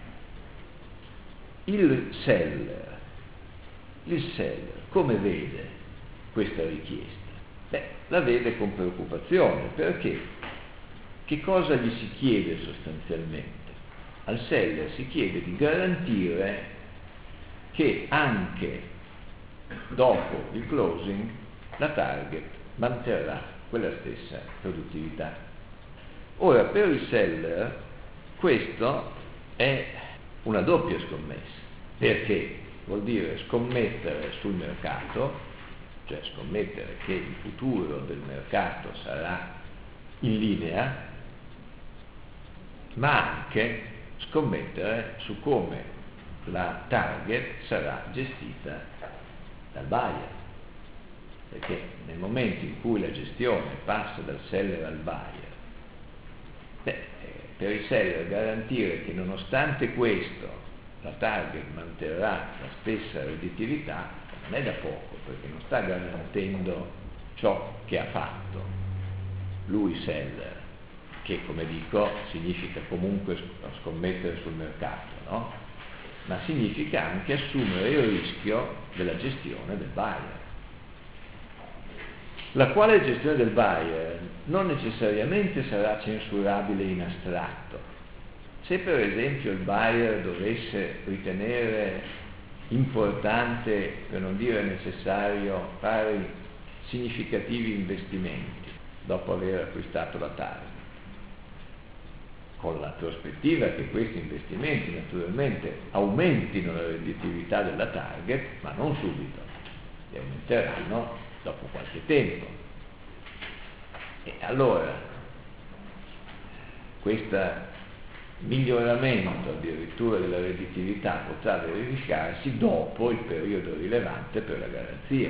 il seller, il seller come vede questa richiesta? Beh, la vede con preoccupazione, perché che cosa gli si chiede sostanzialmente? Al seller si chiede di garantire che anche dopo il closing la target manterrà quella stessa produttività. Ora, per il seller questo è una doppia scommessa, perché vuol dire scommettere sul mercato, cioè scommettere che il futuro del mercato sarà in linea, ma anche scommettere su come la target sarà gestita dal buyer, perché nel momento in cui la gestione passa dal seller al buyer, beh, per il seller garantire che nonostante questo la target manterrà la stessa redditività non è da poco, perché non sta garantendo ciò che ha fatto lui seller, che come dico significa comunque scommettere sul mercato, no? Ma significa anche assumere il rischio della gestione del buyer, la quale gestione del buyer non necessariamente sarà censurabile in astratto. Se per esempio il buyer dovesse ritenere importante, per non dire necessario, fare significativi investimenti dopo aver acquistato la target, con la prospettiva che questi investimenti naturalmente aumentino la redditività della target, ma non subito, e aumenteranno dopo qualche tempo. E allora questo miglioramento addirittura della redditività potrà verificarsi dopo il periodo rilevante per la garanzia.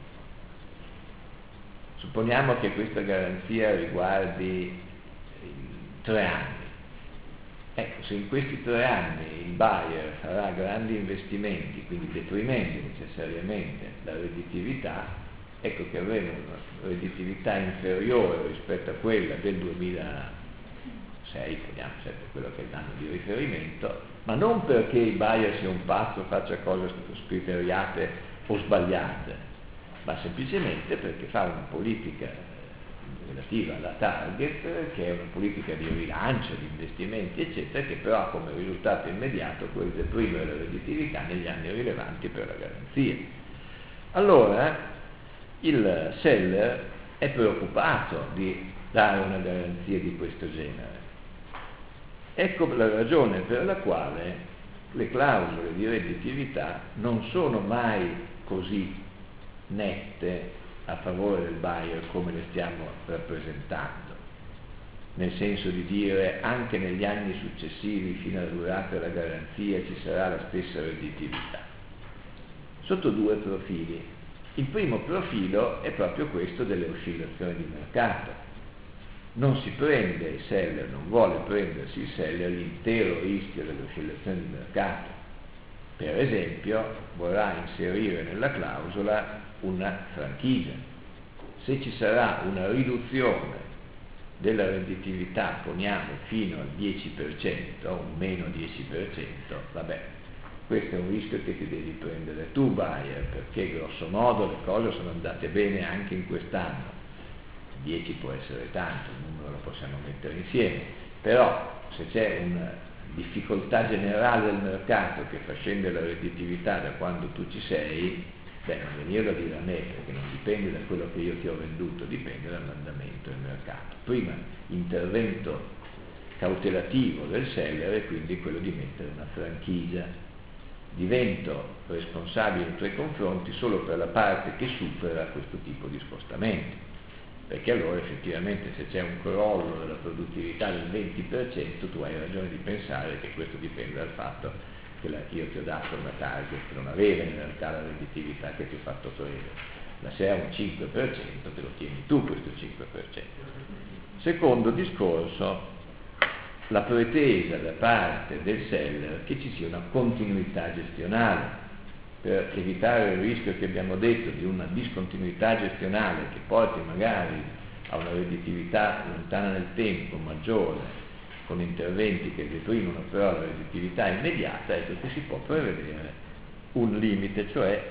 Supponiamo che questa garanzia riguardi tre anni. Ecco, se in questi tre anni il buyer farà grandi investimenti, quindi deprimendo necessariamente la redditività, ecco che avremo una redditività inferiore rispetto a quella del duemilasei, poniamo sempre quello che è l'anno di riferimento, ma non perché il buyer sia un pazzo, faccia cose scriteriate o sbagliate, ma semplicemente perché fa una politica relativa alla target, che è una politica di rilancio, di investimenti, eccetera, che però ha come risultato immediato quello di deprimere la redditività negli anni rilevanti per la garanzia. Allora il seller è preoccupato di dare una garanzia di questo genere. Ecco la ragione per la quale le clausole di redditività non sono mai così nette a favore del buyer come le stiamo rappresentando, nel senso di dire anche negli anni successivi fino alla durata della garanzia ci sarà la stessa redditività, sotto due profili. Il primo profilo è proprio questo delle oscillazioni di mercato. Non si prende il seller, non vuole prendersi il seller l'intero rischio delle oscillazioni di mercato. Per esempio vorrà inserire nella clausola una franchigia. Se ci sarà una riduzione della redditività, poniamo fino al dieci per cento, un meno dieci per cento, vabbè, questo è un rischio che ti devi prendere tu buyer, perché grosso modo le cose sono andate bene anche in quest'anno. dieci può essere tanto, il numero lo possiamo mettere insieme, però se c'è una difficoltà generale del mercato che fa scendere la redditività da quando tu ci sei, beh, non venirlo a dire a me, perché non dipende da quello che io ti ho venduto, dipende dall'andamento del mercato. Prima intervento cautelativo del seller e quindi quello di mettere una franchigia. Divento responsabile nei tuoi confronti solo per la parte che supera questo tipo di scostamenti, perché allora effettivamente se c'è un crollo della produttività del venti per cento tu hai ragione di pensare che questo dipende dal fatto che la, io ti ho dato una target che non aveva in realtà la redditività che ti ho fatto prendere, ma se è un cinque per cento te lo tieni tu questo cinque per cento. Secondo discorso, la pretesa da parte del seller che ci sia una continuità gestionale, per evitare il rischio che abbiamo detto di una discontinuità gestionale che porti magari a una redditività lontana nel tempo maggiore, con interventi che deprimono però la redditività immediata, ecco che si può prevedere un limite, cioè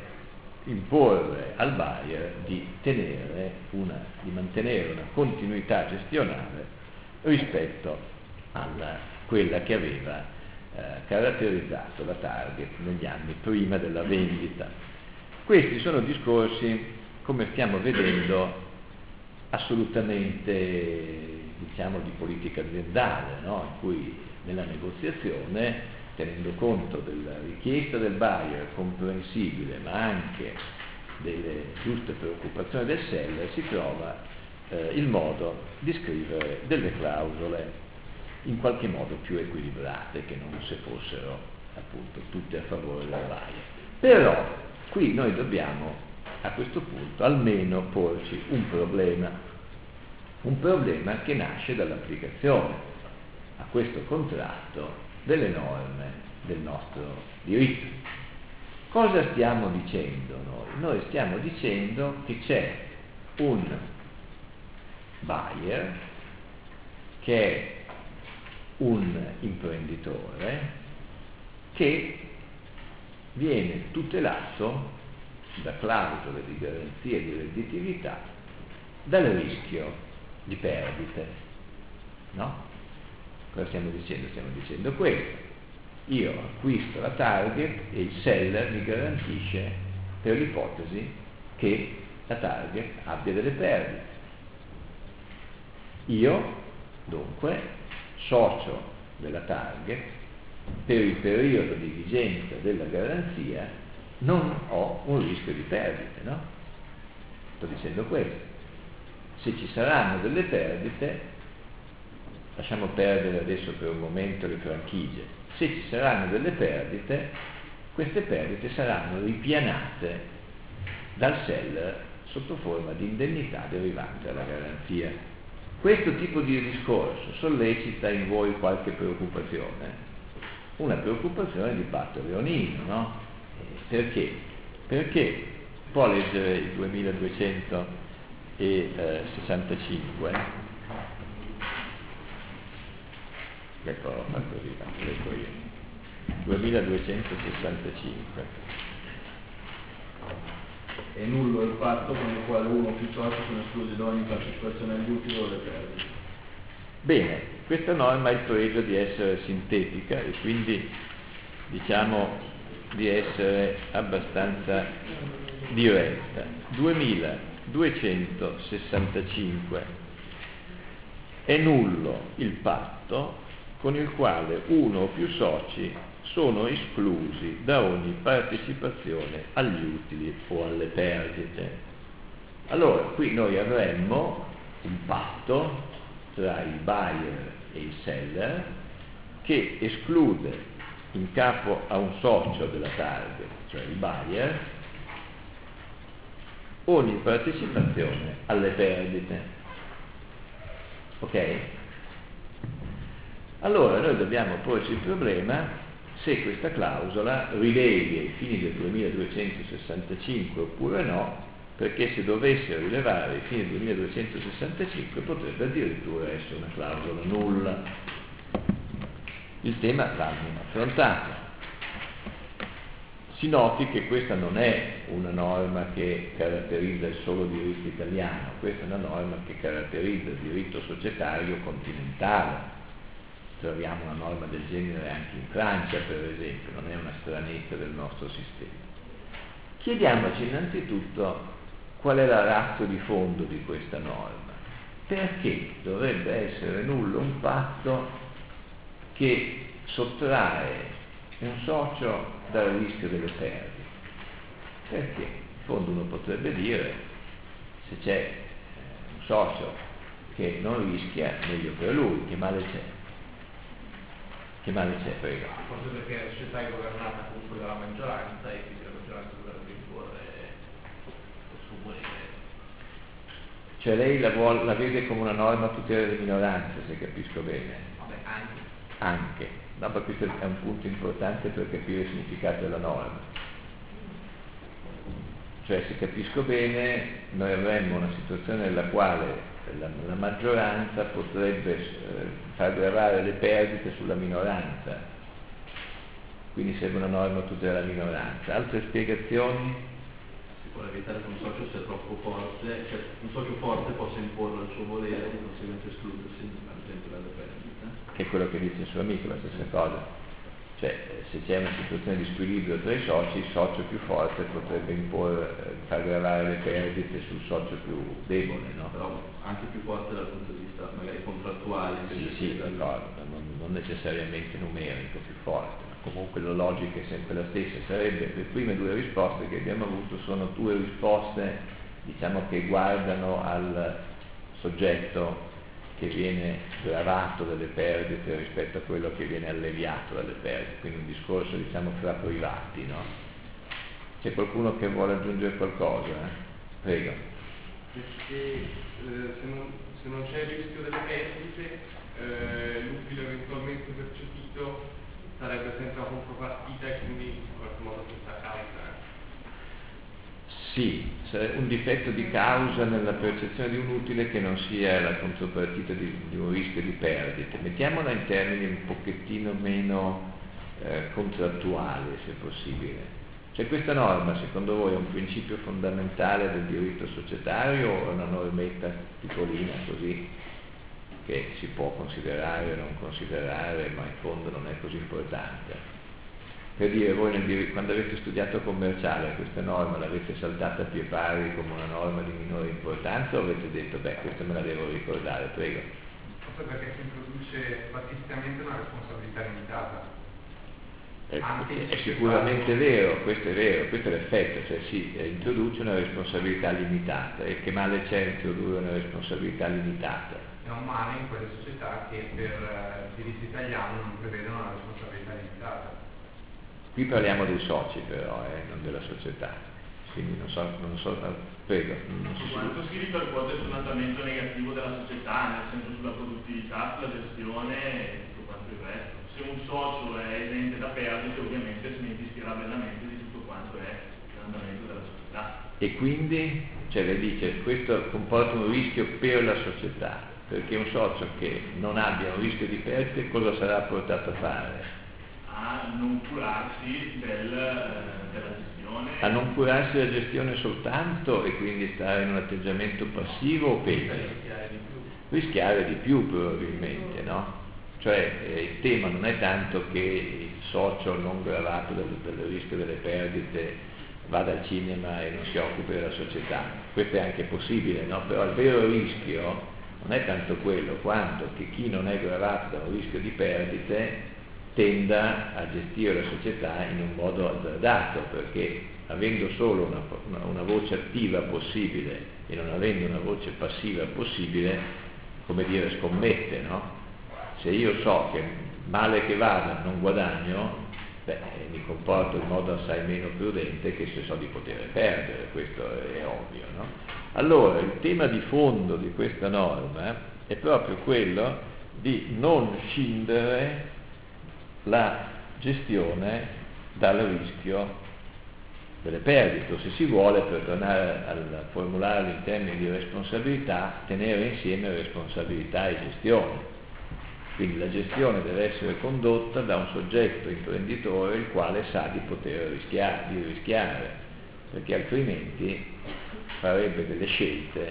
imporre al buyer di tenere una, di mantenere una continuità gestionale rispetto a quella che aveva eh, caratterizzato la target negli anni prima della vendita. Questi sono discorsi, come stiamo vedendo, assolutamente diciamo di politica aziendale, no? In cui nella negoziazione, tenendo conto della richiesta del buyer comprensibile ma anche delle giuste preoccupazioni del seller, si trova eh, il modo di scrivere delle clausole in qualche modo più equilibrate che non se fossero eh, appunto tutte a favore del buyer. Però qui noi dobbiamo a questo punto almeno porci un problema, un problema che nasce dall'applicazione a questo contratto delle norme del nostro diritto. Cosa stiamo dicendo noi? Noi stiamo dicendo che c'è un buyer che è un imprenditore che viene tutelato da clausole di garanzia e di redditività dal rischio di perdite, no? Cosa stiamo dicendo? Stiamo dicendo questo: io acquisto la target e il seller mi garantisce per l'ipotesi che la target abbia delle perdite. Io dunque, socio della target, per il periodo di vigenza della garanzia non ho un rischio di perdite, no? Sto dicendo questo. Se ci saranno delle perdite, lasciamo perdere adesso per un momento le franchigie, se ci saranno delle perdite, queste perdite saranno ripianate dal seller sotto forma di indennità derivante dalla garanzia. Questo tipo di discorso sollecita in voi qualche preoccupazione, una preoccupazione di patto leonino, no? Perché? Perché può leggere il duemiladuecentosessantacinque, ecco, l'ho fatto così, leggo io, duemiladuecentosessantacinque. È nullo il patto con il quale uno o più soci sono esclusi da ogni partecipazione agli utili o alle perdite. Bene, questa norma ha il pregio di essere sintetica e quindi diciamo di essere abbastanza diretta. duemiladuecentosessantacinque. È nullo il patto con il quale uno o più soci sono esclusi da ogni partecipazione agli utili o alle perdite. Allora, qui noi avremmo un patto tra il buyer e il seller che esclude in capo a un socio della target, cioè il buyer, ogni partecipazione alle perdite. Ok? Allora noi dobbiamo porci il problema se questa clausola rilevi ai fini del duemiladuecentosessantacinque oppure no, perché se dovesse rilevare ai fini del duemiladuecentosessantacinque potrebbe addirittura essere una clausola nulla. Il tema va affrontato. Si noti che questa non è una norma che caratterizza il solo diritto italiano, questa è una norma che caratterizza il diritto societario continentale. Troviamo una norma del genere anche in Francia, per esempio, non è una stranezza del nostro sistema. Chiediamoci innanzitutto qual è la ratio di fondo di questa norma. Perché dovrebbe essere nullo un patto che sottrae un socio dal rischio delle perdite? Perché? In fondo uno potrebbe dire, se c'è un socio che non rischia, meglio per lui, che male c'è? Che male c'è, prego? Forse perché la società è governata comunque dalla maggioranza e quindi la maggioranza dovrebbe imporre il suo volere. Cioè lei la, vuol, la vede come una norma a tutela delle minoranze, se capisco bene. Vabbè, anche. Anche. No, ma questo è un punto importante per capire il significato della norma. Cioè, se capisco bene, noi avremmo una situazione nella quale la, la maggioranza potrebbe eh, far gravare le perdite sulla minoranza. Quindi serve una norma a tutela della minoranza. Altre spiegazioni? Si può evitare che un socio sia troppo forte, cioè un socio forte possa imporre il suo volere e di conseguenza escludersi, ad esempio, dalle perdite. Che è quello che dice il suo amico, la stessa cosa. Cioè, se c'è una situazione di squilibrio tra i soci, il socio più forte potrebbe imporre, eh, far gravare le perdite sul socio più debole, no? Però anche più forte dal punto di vista magari contrattuale. Sì, sì, d'accordo, non, non necessariamente numerico, più forte, ma comunque la logica è sempre la stessa. Sarebbe, le prime due risposte che abbiamo avuto sono due risposte, diciamo, che guardano al soggetto che viene gravato dalle perdite rispetto a quello che viene alleviato dalle perdite, quindi un discorso diciamo fra privati, no? C'è qualcuno che vuole aggiungere qualcosa? Eh? Prego. Perché eh, se, non, se non c'è il rischio delle perdite, eh, l'utile eventualmente percepito sarebbe senza contropartita e quindi in qualche modo senza causa. Sì, un difetto di causa nella percezione di un utile che non sia la contropartita di, di un rischio di perdite. Mettiamola in termini un pochettino meno eh, contrattuali, se possibile. Cioè questa norma, secondo voi, è un principio fondamentale del diritto societario o è una normetta piccolina così che si può considerare o non considerare, ma in fondo non è così importante? Per dire, voi nel diritto, quando avete studiato commerciale questa norma l'avete saltata a pie pari come una norma di minore importanza o avete detto, beh, questa me la devo ricordare, prego? Forse perché si introduce statisticamente una responsabilità limitata. È, è sicuramente vero, questo è vero, questo è l'effetto, cioè si eh, introduce una responsabilità limitata. E che male c'è introdurre una responsabilità limitata? È un male in quelle società che per eh, diritto italiano non prevedono una responsabilità limitata. Qui parliamo dei soci però, eh, non della società, quindi non so, non so prego. Non so quanto si ripercuote sull'andamento negativo della società, nel senso sulla produttività, sulla gestione e tutto quanto il resto. Se un socio è esente da perdite, ovviamente se ne investirà bellamente di tutto quanto è l'andamento della società. E quindi, cioè lei dice, questo comporta un rischio per la società, perché un socio che non abbia un rischio di perdite cosa sarà portato a fare? A non curarsi del, della gestione. A non curarsi della gestione soltanto e quindi stare in un atteggiamento passivo o peggio? Rischiare di più. Rischiare di più probabilmente, no? Cioè eh, il tema non è tanto che il socio non gravato dal, dal rischio delle perdite vada al cinema e non si occupi della società, questo è anche possibile, no? Però il vero rischio non è tanto quello quanto che chi non è gravato da un rischio di perdite tenda a gestire la società in un modo azzardato, perché avendo solo una, una, una voce attiva possibile e non avendo una voce passiva possibile, come dire, scommette, no? Se io so che male che vada non guadagno, beh, mi comporto in modo assai meno prudente che se so di poter perdere, questo è ovvio, no? Allora, il tema di fondo di questa norma è proprio quello di non scindere la gestione dal rischio delle perdite, o se si vuole, per tornare a formularlo in termini di responsabilità, tenere insieme responsabilità e gestione. Quindi la gestione deve essere condotta da un soggetto imprenditore il quale sa di poter rischiare, di rischiare, perché altrimenti farebbe delle scelte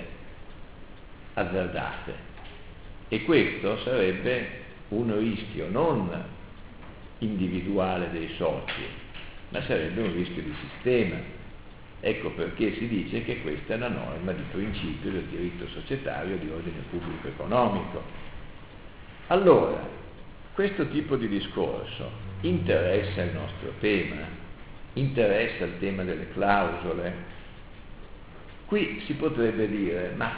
azzardate. E questo sarebbe un rischio non individuale dei soci, ma sarebbe un rischio di sistema. Ecco perché si dice che questa è una norma di principio del diritto societario di ordine pubblico economico. Allora, questo tipo di discorso interessa il nostro tema, interessa il tema delle clausole. Qui si potrebbe dire, ma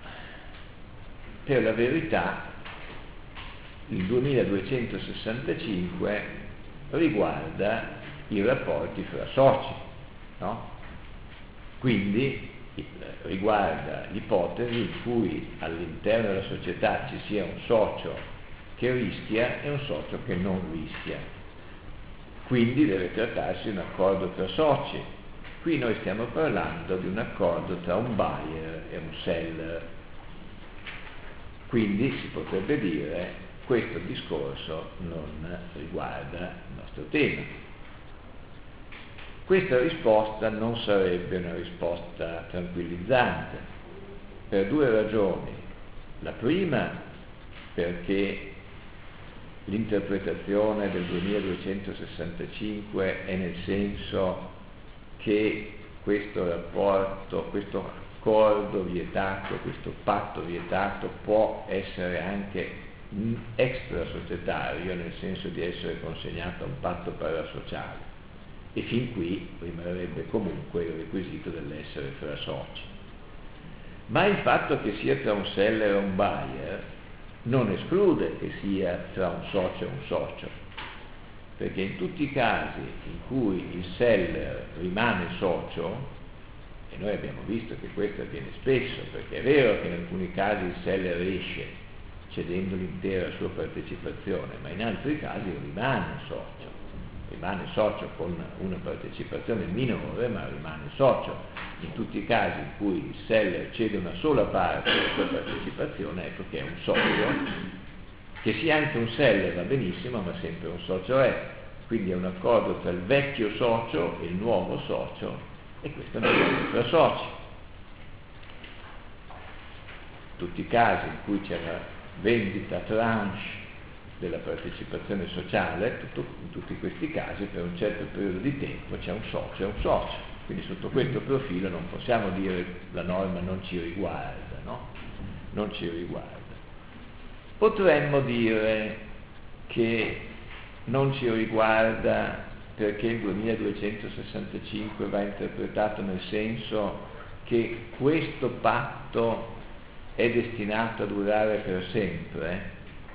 per la verità il duemiladuecentosessantacinque riguarda i rapporti fra soci, no? Quindi riguarda l'ipotesi in cui all'interno della società ci sia un socio che rischia e un socio che non rischia. Quindi deve trattarsi di un accordo tra soci. Qui noi stiamo parlando di un accordo tra un buyer e un seller. Quindi si potrebbe dire questo discorso non riguarda il nostro tema. Questa risposta non sarebbe una risposta tranquillizzante per due ragioni. La prima perché l'interpretazione del duemiladuecentosessantacinque è nel senso che questo rapporto, questo accordo vietato, questo patto vietato può essere anche extra societario, nel senso di essere consegnato a un patto parasociale, e fin qui rimarrebbe comunque il requisito dell'essere fra soci. Ma il fatto che sia tra un seller e un buyer non esclude che sia tra un socio e un socio, perché in tutti i casi in cui il seller rimane socio, e noi abbiamo visto che questo avviene spesso, perché è vero che in alcuni casi il seller esce cedendo l'intera sua partecipazione, ma in altri casi rimane socio, rimane socio con una partecipazione minore, ma rimane socio. In tutti i casi in cui il seller cede una sola parte della sua partecipazione, ecco che è un socio. Che sia anche un seller va benissimo, ma sempre un socio è, quindi è un accordo tra il vecchio socio e il nuovo socio, e questo non è tra soci. Tutti i casi in cui c'è una vendita tranche della partecipazione sociale, tutto, in tutti questi casi per un certo periodo di tempo c'è un socio e un socio, quindi sotto questo profilo non possiamo dire la norma non ci riguarda, no? Non ci riguarda. Potremmo dire che non ci riguarda perché il duemiladuecentosessantacinque va interpretato nel senso che questo patto è destinato a durare per sempre.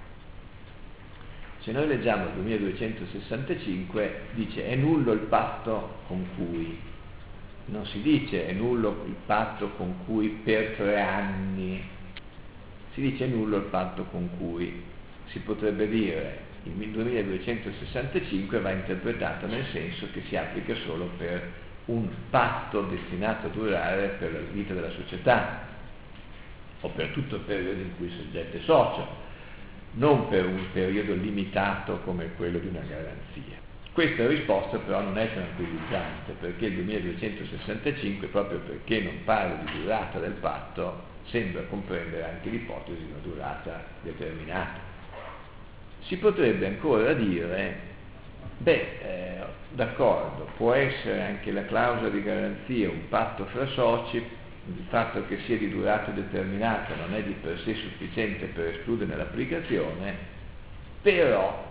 Se noi leggiamo il duemiladuecentosessantacinque dice è nullo il patto con cui, non si dice è nullo il patto con cui per tre anni, si dice nullo il patto con cui. Si potrebbe dire il duemiladuecentosessantacinque va interpretato nel senso che si applica solo per un patto destinato a durare per la vita della società o per tutto il periodo in cui il soggetto è socio, non per un periodo limitato come quello di una garanzia. Questa risposta però non è tranquillizzante, perché il duemiladuecentosessantacinque, proprio perché non parla di durata del patto, sembra comprendere anche l'ipotesi di una durata determinata. Si potrebbe ancora dire, beh, eh, d'accordo, può essere anche la clausola di garanzia un patto fra soci, il fatto che sia di durata determinata non è di per sé sufficiente per escluderne l'applicazione, però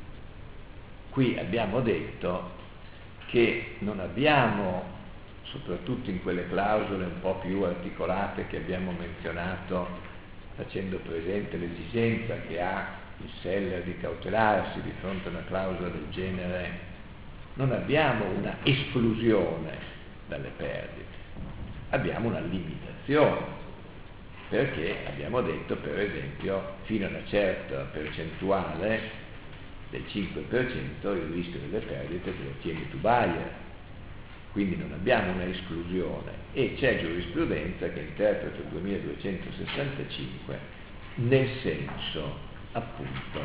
qui abbiamo detto che non abbiamo, soprattutto in quelle clausole un po' più articolate che abbiamo menzionato, facendo presente l'esigenza che ha il seller di cautelarsi di fronte a una clausola del genere, non abbiamo una esclusione dalle perdite, abbiamo una limitazione, perché abbiamo detto per esempio fino a una certa percentuale del cinque per cento il rischio delle perdite te lo tieni tu buyer, quindi non abbiamo una esclusione, e c'è giurisprudenza che interpreta il duemiladuecentosessantacinque nel senso appunto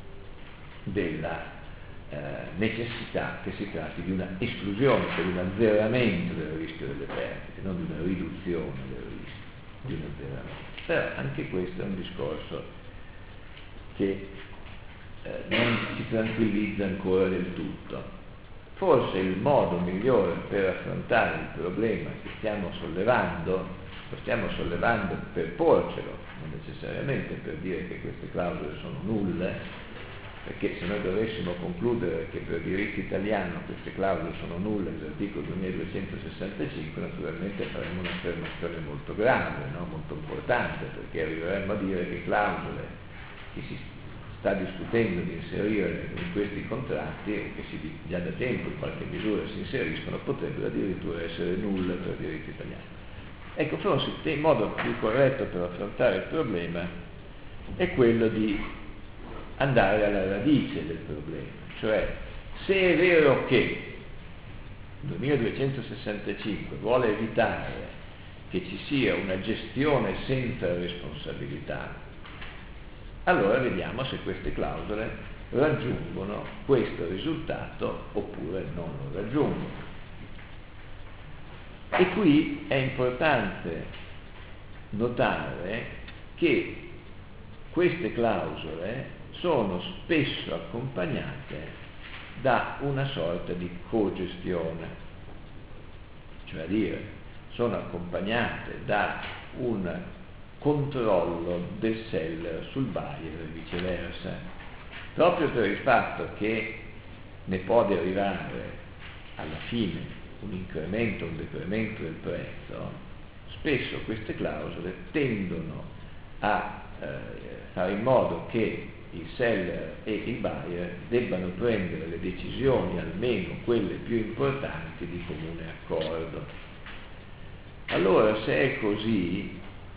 della eh, necessità che si tratti di una esclusione, cioè di un azzeramento del rischio delle perdite, non di una riduzione del rischio, di un azzeramento. Però anche questo è un discorso che eh, non ci tranquillizza ancora del tutto. Forse il modo migliore per affrontare il problema che stiamo sollevando, lo stiamo sollevando per porcelo, non necessariamente per dire che queste clausole sono nulle, perché se noi dovessimo concludere che per diritto italiano queste clausole sono nulle dell'articolo duemiladuecentosessantacinque, naturalmente faremmo un'affermazione molto grave, no? Molto importante, perché arriveremmo a dire che clausole che si sta discutendo di inserire in questi contratti, e che si, già da tempo in qualche misura si inseriscono, potrebbero addirittura essere nulle per diritto italiano. Ecco, forse il modo più corretto per affrontare il problema è quello di andare alla radice del problema, cioè se è vero che il duemiladuecentosessantacinque vuole evitare che ci sia una gestione senza responsabilità, allora vediamo se queste clausole raggiungono questo risultato oppure non lo raggiungono. E qui è importante notare che queste clausole sono spesso accompagnate da una sorta di cogestione, cioè a dire, sono accompagnate da un controllo del seller sul buyer e viceversa, proprio per il fatto che ne può derivare alla fine un incremento, un decremento del prezzo. Spesso queste clausole tendono a eh, fare in modo che il seller e il buyer debbano prendere le decisioni, almeno quelle più importanti, di comune accordo. Allora, se è così,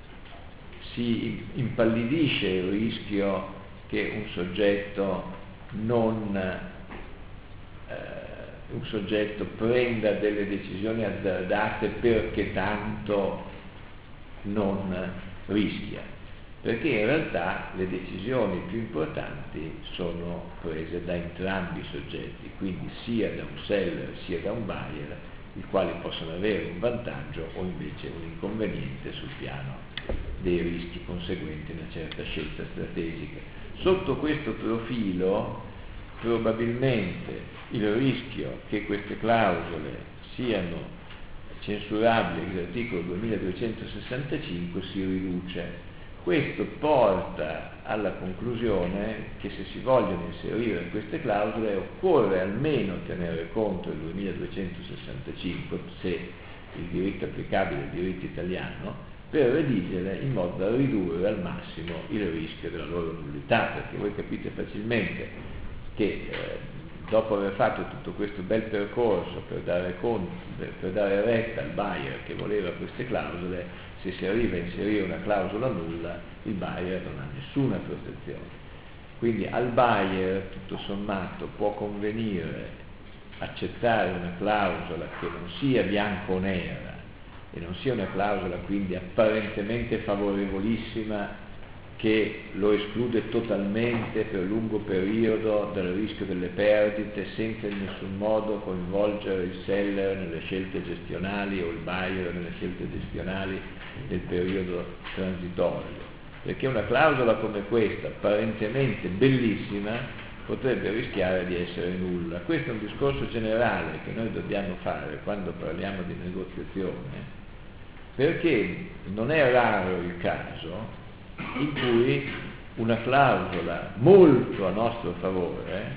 si impallidisce il rischio che un soggetto non eh, un soggetto prenda delle decisioni azzardate perché tanto non rischia, perché in realtà le decisioni più importanti sono prese da entrambi i soggetti, quindi sia da un seller sia da un buyer, i quali possono avere un vantaggio o invece un inconveniente sul piano dei rischi conseguenti a una certa scelta strategica. Sotto questo profilo probabilmente il rischio che queste clausole siano censurabili all'articolo duemiladuecentosessantacinque si riduce. Questo porta alla conclusione che se si vogliono inserire queste clausole occorre almeno tenere conto del duemiladuecentosessantacinque, se il diritto applicabile è il diritto italiano, per redigere in modo da ridurre al massimo il rischio della loro nullità, perché voi capite facilmente che eh, dopo aver fatto tutto questo bel percorso per dare, conto, per dare retta al buyer che voleva queste clausole, se si arriva a inserire una clausola nulla, il buyer non ha nessuna protezione. Quindi al buyer, tutto sommato, può convenire accettare una clausola che non sia bianco o nera e non sia una clausola quindi apparentemente favorevolissima che lo esclude totalmente per lungo periodo dal rischio delle perdite senza in nessun modo coinvolgere il seller nelle scelte gestionali o il buyer nelle scelte gestionali del periodo transitorio, perché una clausola come questa, apparentemente bellissima, potrebbe rischiare di essere nulla. Questo è un discorso generale che noi dobbiamo fare quando parliamo di negoziazione, perché non è raro il caso in cui una clausola molto a nostro favore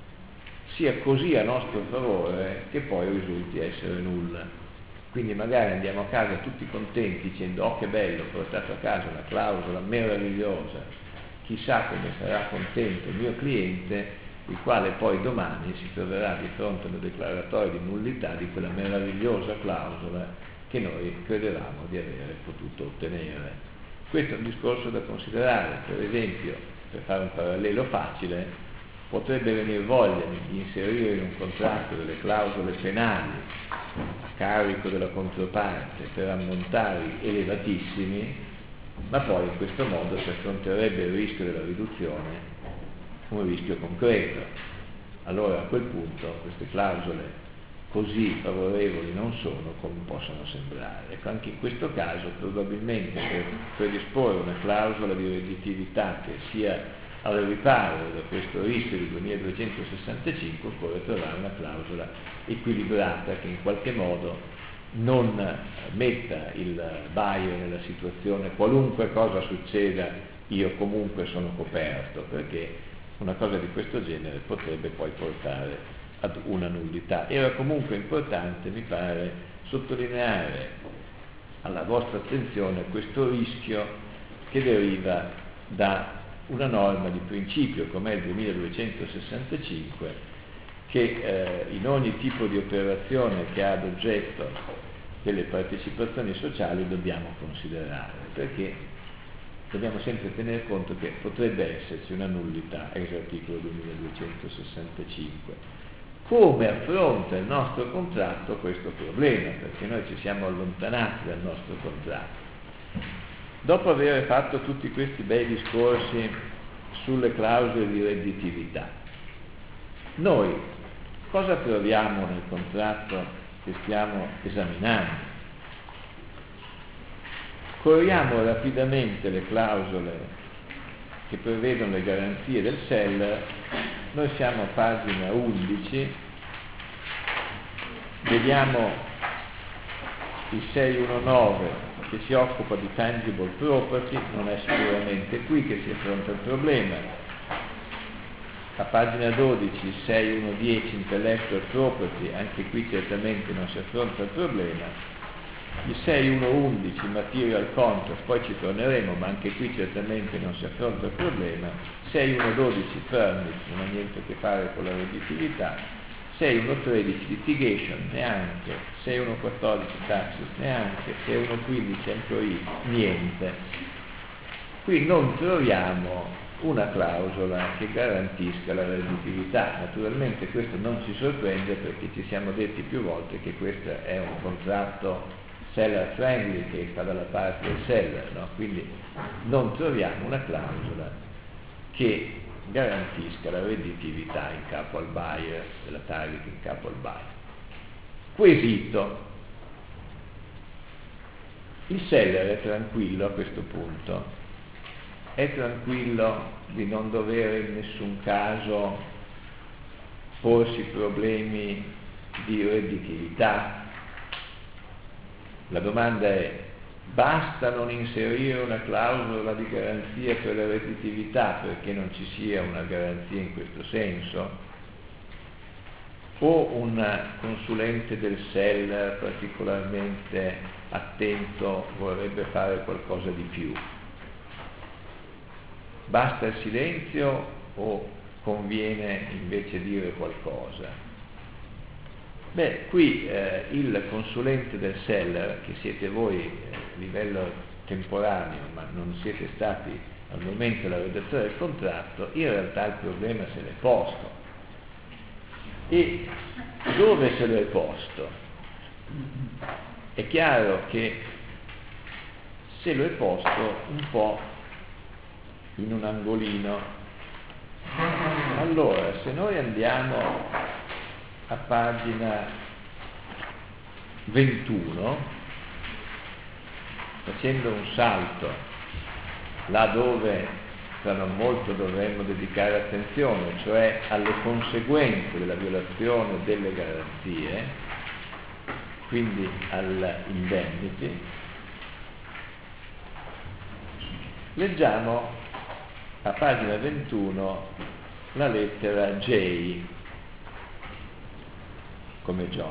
sia così a nostro favore che poi risulti essere nulla. Quindi magari andiamo a casa tutti contenti dicendo oh che bello, ho portato a casa una clausola meravigliosa, chissà come sarà contento il mio cliente, il quale poi domani si troverà di fronte a una declaratoria di nullità di quella meravigliosa clausola che noi credevamo di avere potuto ottenere. Questo è un discorso da considerare. Per esempio, per fare un parallelo facile, potrebbe venire voglia di inserire in un contratto delle clausole penali a carico della controparte per ammontari elevatissimi, ma poi in questo modo si affronterebbe il rischio della riduzione, un rischio concreto. Allora a quel punto queste clausole così favorevoli non sono come possono sembrare. Ecco, anche in questo caso probabilmente per predisporre una clausola di redditività che sia al riparo da questo rischio di duemiladuecentosessantacinque occorre trovare una clausola equilibrata che in qualche modo non metta il buyer nella situazione qualunque cosa succeda io comunque sono coperto, perché una cosa di questo genere potrebbe poi portare ad una nullità. Era comunque importante, mi pare, sottolineare alla vostra attenzione questo rischio che deriva da una norma di principio come il duemiladuecentosessantacinque che eh, in ogni tipo di operazione che ha ad oggetto delle partecipazioni sociali dobbiamo considerare, perché dobbiamo sempre tenere conto che potrebbe esserci una nullità ex articolo duemiladuecentosessantacinque. Come affronta il nostro contratto questo problema? Perché noi ci siamo allontanati dal nostro contratto. Dopo aver fatto tutti questi bei discorsi sulle clausole di redditività, noi cosa troviamo nel contratto che stiamo esaminando? Corriamo rapidamente le clausole che prevedono le garanzie del seller. Noi siamo a pagina undici, vediamo il seicentodiciannove che si occupa di tangible property, non è sicuramente qui che si affronta il problema. A pagina dodici il seicentodieci intellectual property, anche qui certamente non si affronta il problema. il sei uno undici material contract, poi ci torneremo, ma anche qui certamente non si affronta il problema. sei uno dodici permit, non ha niente a che fare con la redditività. sei uno tredici litigation, neanche. sei uno quattordici taxes, neanche. sei uno quindici employee, niente. Qui non troviamo una clausola che garantisca la redditività. Naturalmente questo non ci sorprende, perché ci siamo detti più volte che questo è un contratto seller friendly, che sta dalla parte del seller, no? Quindi non troviamo una clausola che garantisca la redditività in capo al buyer, della target in capo al buyer. Quesito: il seller è tranquillo a questo punto? È tranquillo di non dover in nessun caso porsi problemi di redditività? La domanda è: basta non inserire una clausola di garanzia per la redditività perché non ci sia una garanzia in questo senso? O un consulente del seller particolarmente attento vorrebbe fare qualcosa di più? Basta il silenzio o conviene invece dire qualcosa? Beh, qui eh, il consulente del seller, che siete voi eh, a livello temporaneo, ma non siete stati al momento della redazione del contratto, in realtà il problema se l'è posto. E dove se l'è posto? È chiaro che se lo è posto un po' in un angolino. Allora, se noi andiamo a pagina ventuno, facendo un salto là dove tra non molto dovremmo dedicare attenzione, cioè alle conseguenze della violazione delle garanzie, quindi all'indemnity, leggiamo a pagina ventuno la lettera J come John.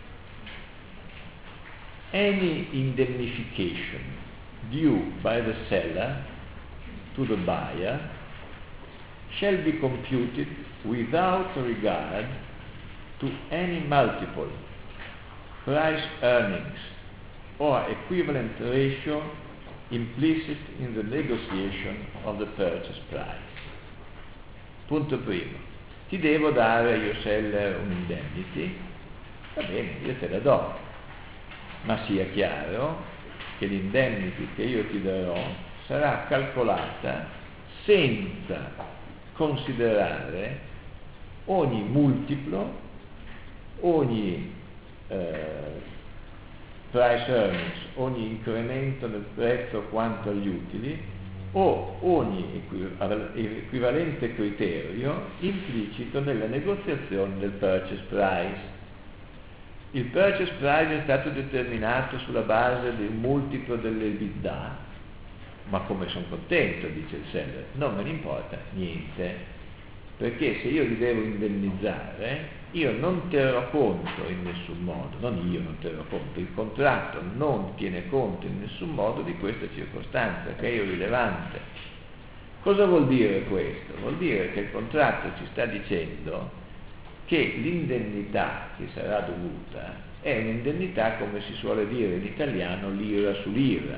Any indemnification due by the seller to the buyer shall be computed without regard to any multiple, price earnings or equivalent ratio implicit in the negotiation of the purchase price. Punto primo: ti devo dare io seller un indemnity, va bene, io te la do, ma sia chiaro che l'indemnity che io ti darò sarà calcolata senza considerare ogni multiplo, ogni eh, price earnings, ogni incremento del prezzo quanto agli utili, o ogni equivalente criterio implicito nella negoziazione del purchase price. Il purchase price è stato determinato sulla base di un multiplo dell'EBITDA, ma come sono contento, dice il seller, non me ne importa niente, perché se io li devo indennizzare io non terrò conto in nessun modo, non io non terrò conto, il contratto non tiene conto in nessun modo di questa circostanza che è irrilevante. Cosa vuol dire questo? Vuol dire che il contratto ci sta dicendo che l'indennità che sarà dovuta è un'indennità, come si suole dire in italiano, lira su lira,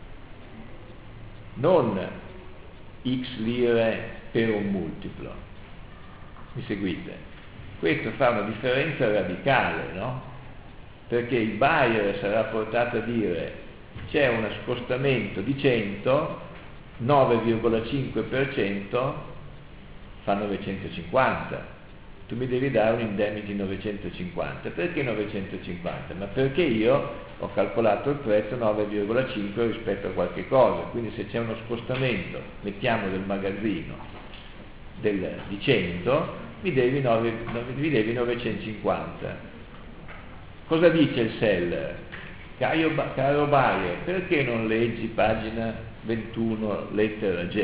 non x lire per un multiplo. Mi seguite? Questo fa una differenza radicale, no? Perché il buyer sarà portato a dire: c'è uno scostamento di cento, nove virgola cinque per cento fa novecentocinquanta. Tu mi devi dare un indemnity novecentocinquanta. Perché novecentocinquanta? Ma perché io ho calcolato il prezzo nove virgola cinque rispetto a qualche cosa, quindi se c'è uno scostamento, mettiamo del magazzino, del, di cento, mi devi, nove, mi devi novecentocinquanta. Cosa dice il seller? Caro, caro buyer, perché non leggi pagina ventuno lettera J?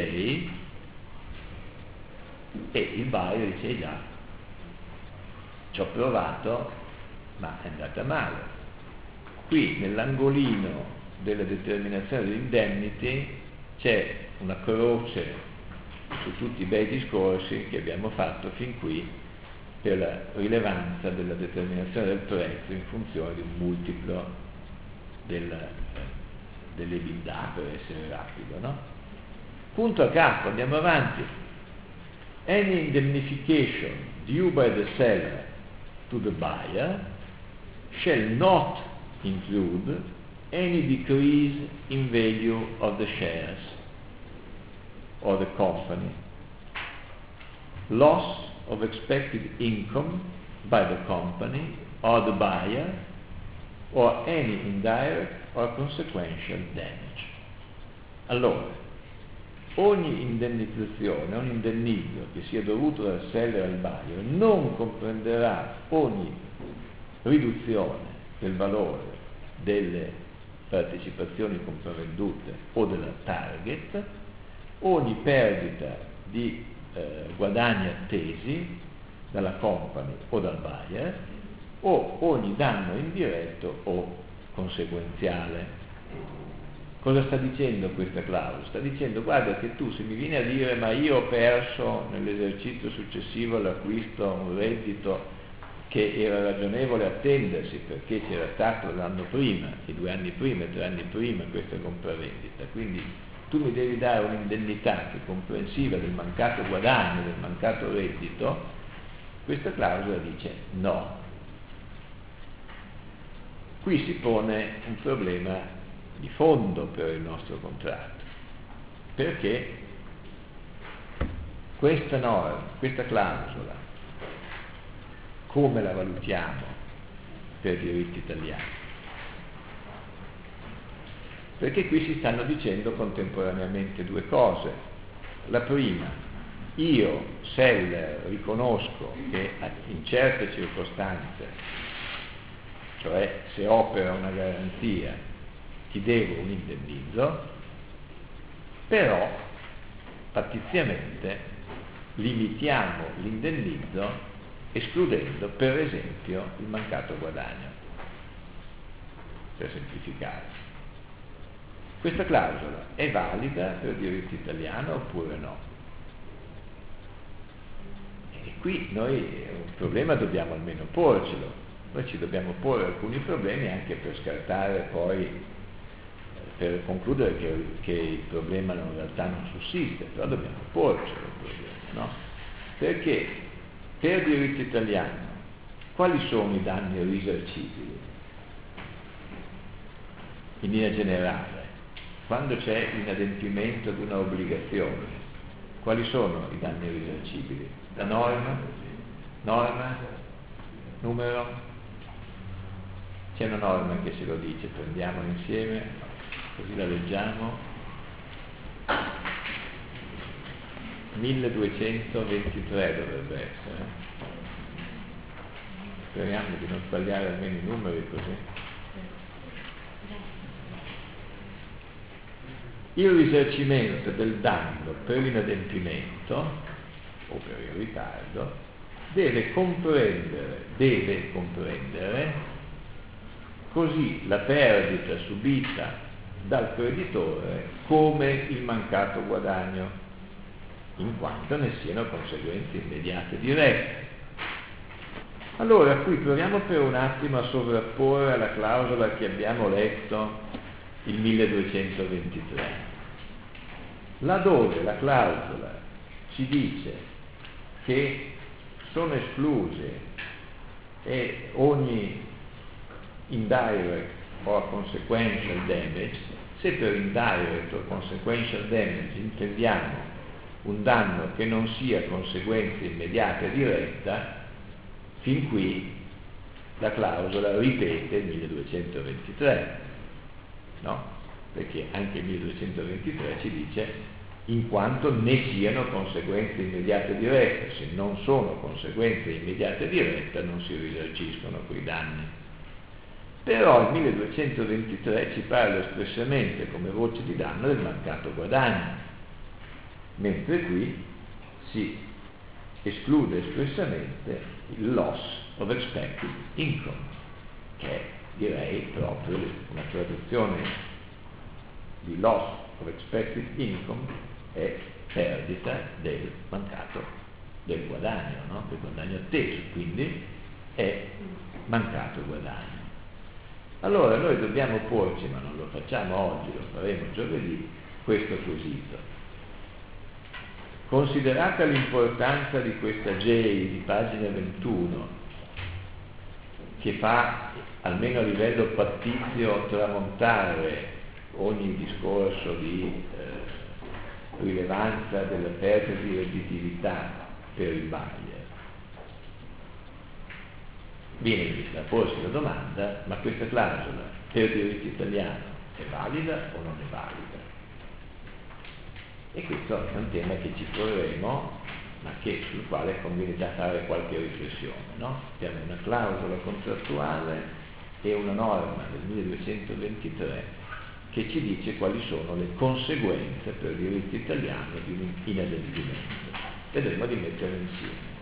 E il buyer dice: già, ci ho provato, ma è andata male. qui nell'angolino della determinazione dell'indemnity c'è una croce su tutti i bei discorsi che abbiamo fatto fin qui per la rilevanza della determinazione del prezzo in funzione di un multiplo del, dell'EBITDA, per essere rapido, no? Punto a capo, andiamo avanti. Any indemnification due by the seller to the buyer shall not include any decrease in value of the shares or the company, loss of expected income by the company or the buyer, or any indirect or consequential damage. Allora, ogni indennizzazione, ogni indennizzo che sia dovuto dal seller al buyer non comprenderà ogni riduzione del valore delle partecipazioni compravendute o della target, ogni perdita di eh, guadagni attesi dalla company o dal buyer, o ogni danno indiretto o conseguenziale. Cosa sta dicendo questa clausola? Sta dicendo: guarda che tu, se mi vieni a dire ma io ho perso nell'esercizio successivo all'acquisto un reddito che era ragionevole attendersi perché c'era stato l'anno prima, i due anni prima, i tre anni prima questa compravendita, quindi tu mi devi dare un'indennità che è comprensiva del mancato guadagno, del mancato reddito, questa clausola dice no. Qui si pone un problema di fondo per il nostro contratto, perché questa norma, questa clausola, come la valutiamo per diritti italiani? Perché qui si stanno dicendo contemporaneamente due cose. La prima, io, seller, riconosco che in certe circostanze, cioè se opera una garanzia, ti devo un indennizzo, però fattiziamente limitiamo l'indennizzo escludendo per esempio il mancato guadagno, per semplificare. Questa clausola è valida per diritto italiano oppure no? E qui noi un problema dobbiamo almeno porcelo, noi ci dobbiamo porre alcuni problemi anche per scartare poi, per concludere che, che il problema in realtà non sussiste, però dobbiamo porcelo il problema, no? Perché per diritto italiano quali sono i danni risarcibili? In linea generale, quando c'è l'inadempimento di una obbligazione, quali sono i danni risarcibili? La norma? Norma? Numero? C'è una norma che ce lo dice, prendiamola insieme, così la leggiamo. milleduecentoventitré dovrebbe essere. Speriamo di non sbagliare almeno i numeri così. Il risarcimento del danno per l'inadempimento o per il ritardo deve comprendere, deve comprendere così la perdita subita dal creditore come il mancato guadagno, in quanto ne siano conseguenze immediate dirette. Allora qui proviamo per un attimo a sovrapporre alla clausola che abbiamo letto il milleduecentoventitré, laddove la clausola ci dice che sono escluse e ogni indirect or consequential damage, se per indirect or consequential damage intendiamo un danno che non sia conseguenza immediata e diretta, fin qui la clausola ripete il milleduecentoventitré, no? Perché anche il milleduecentoventitré ci dice in quanto ne siano conseguenze immediate e dirette. Se non sono conseguenze immediate e dirette non si risarciscono quei danni. Però il milleduecentoventitré ci parla espressamente come voce di danno del mancato guadagno, mentre qui si esclude espressamente il loss of expected income, che è direi proprio una traduzione di loss of expected income è perdita del mancato, del guadagno, no? Del guadagno atteso, quindi è mancato il guadagno. Allora noi dobbiamo porci, ma non lo facciamo oggi, lo faremo giovedì, questo quesito. Considerata l'importanza di questa J di pagina ventuno, che fa, almeno a livello pattizio, tramontare ogni discorso di eh, rilevanza della perdita di redditività per il buyer, viene vista a porsi la domanda: ma questa clausola per diritto italiano è valida o non è valida? E questo è un tema che ci porremo, ma che, sul quale conviene già fare qualche riflessione, no? Abbiamo una clausola contrattuale e una norma del milleduecentoventitré che ci dice quali sono le conseguenze per il diritto italiano di un inadempimento. Vedremo di metterle insieme.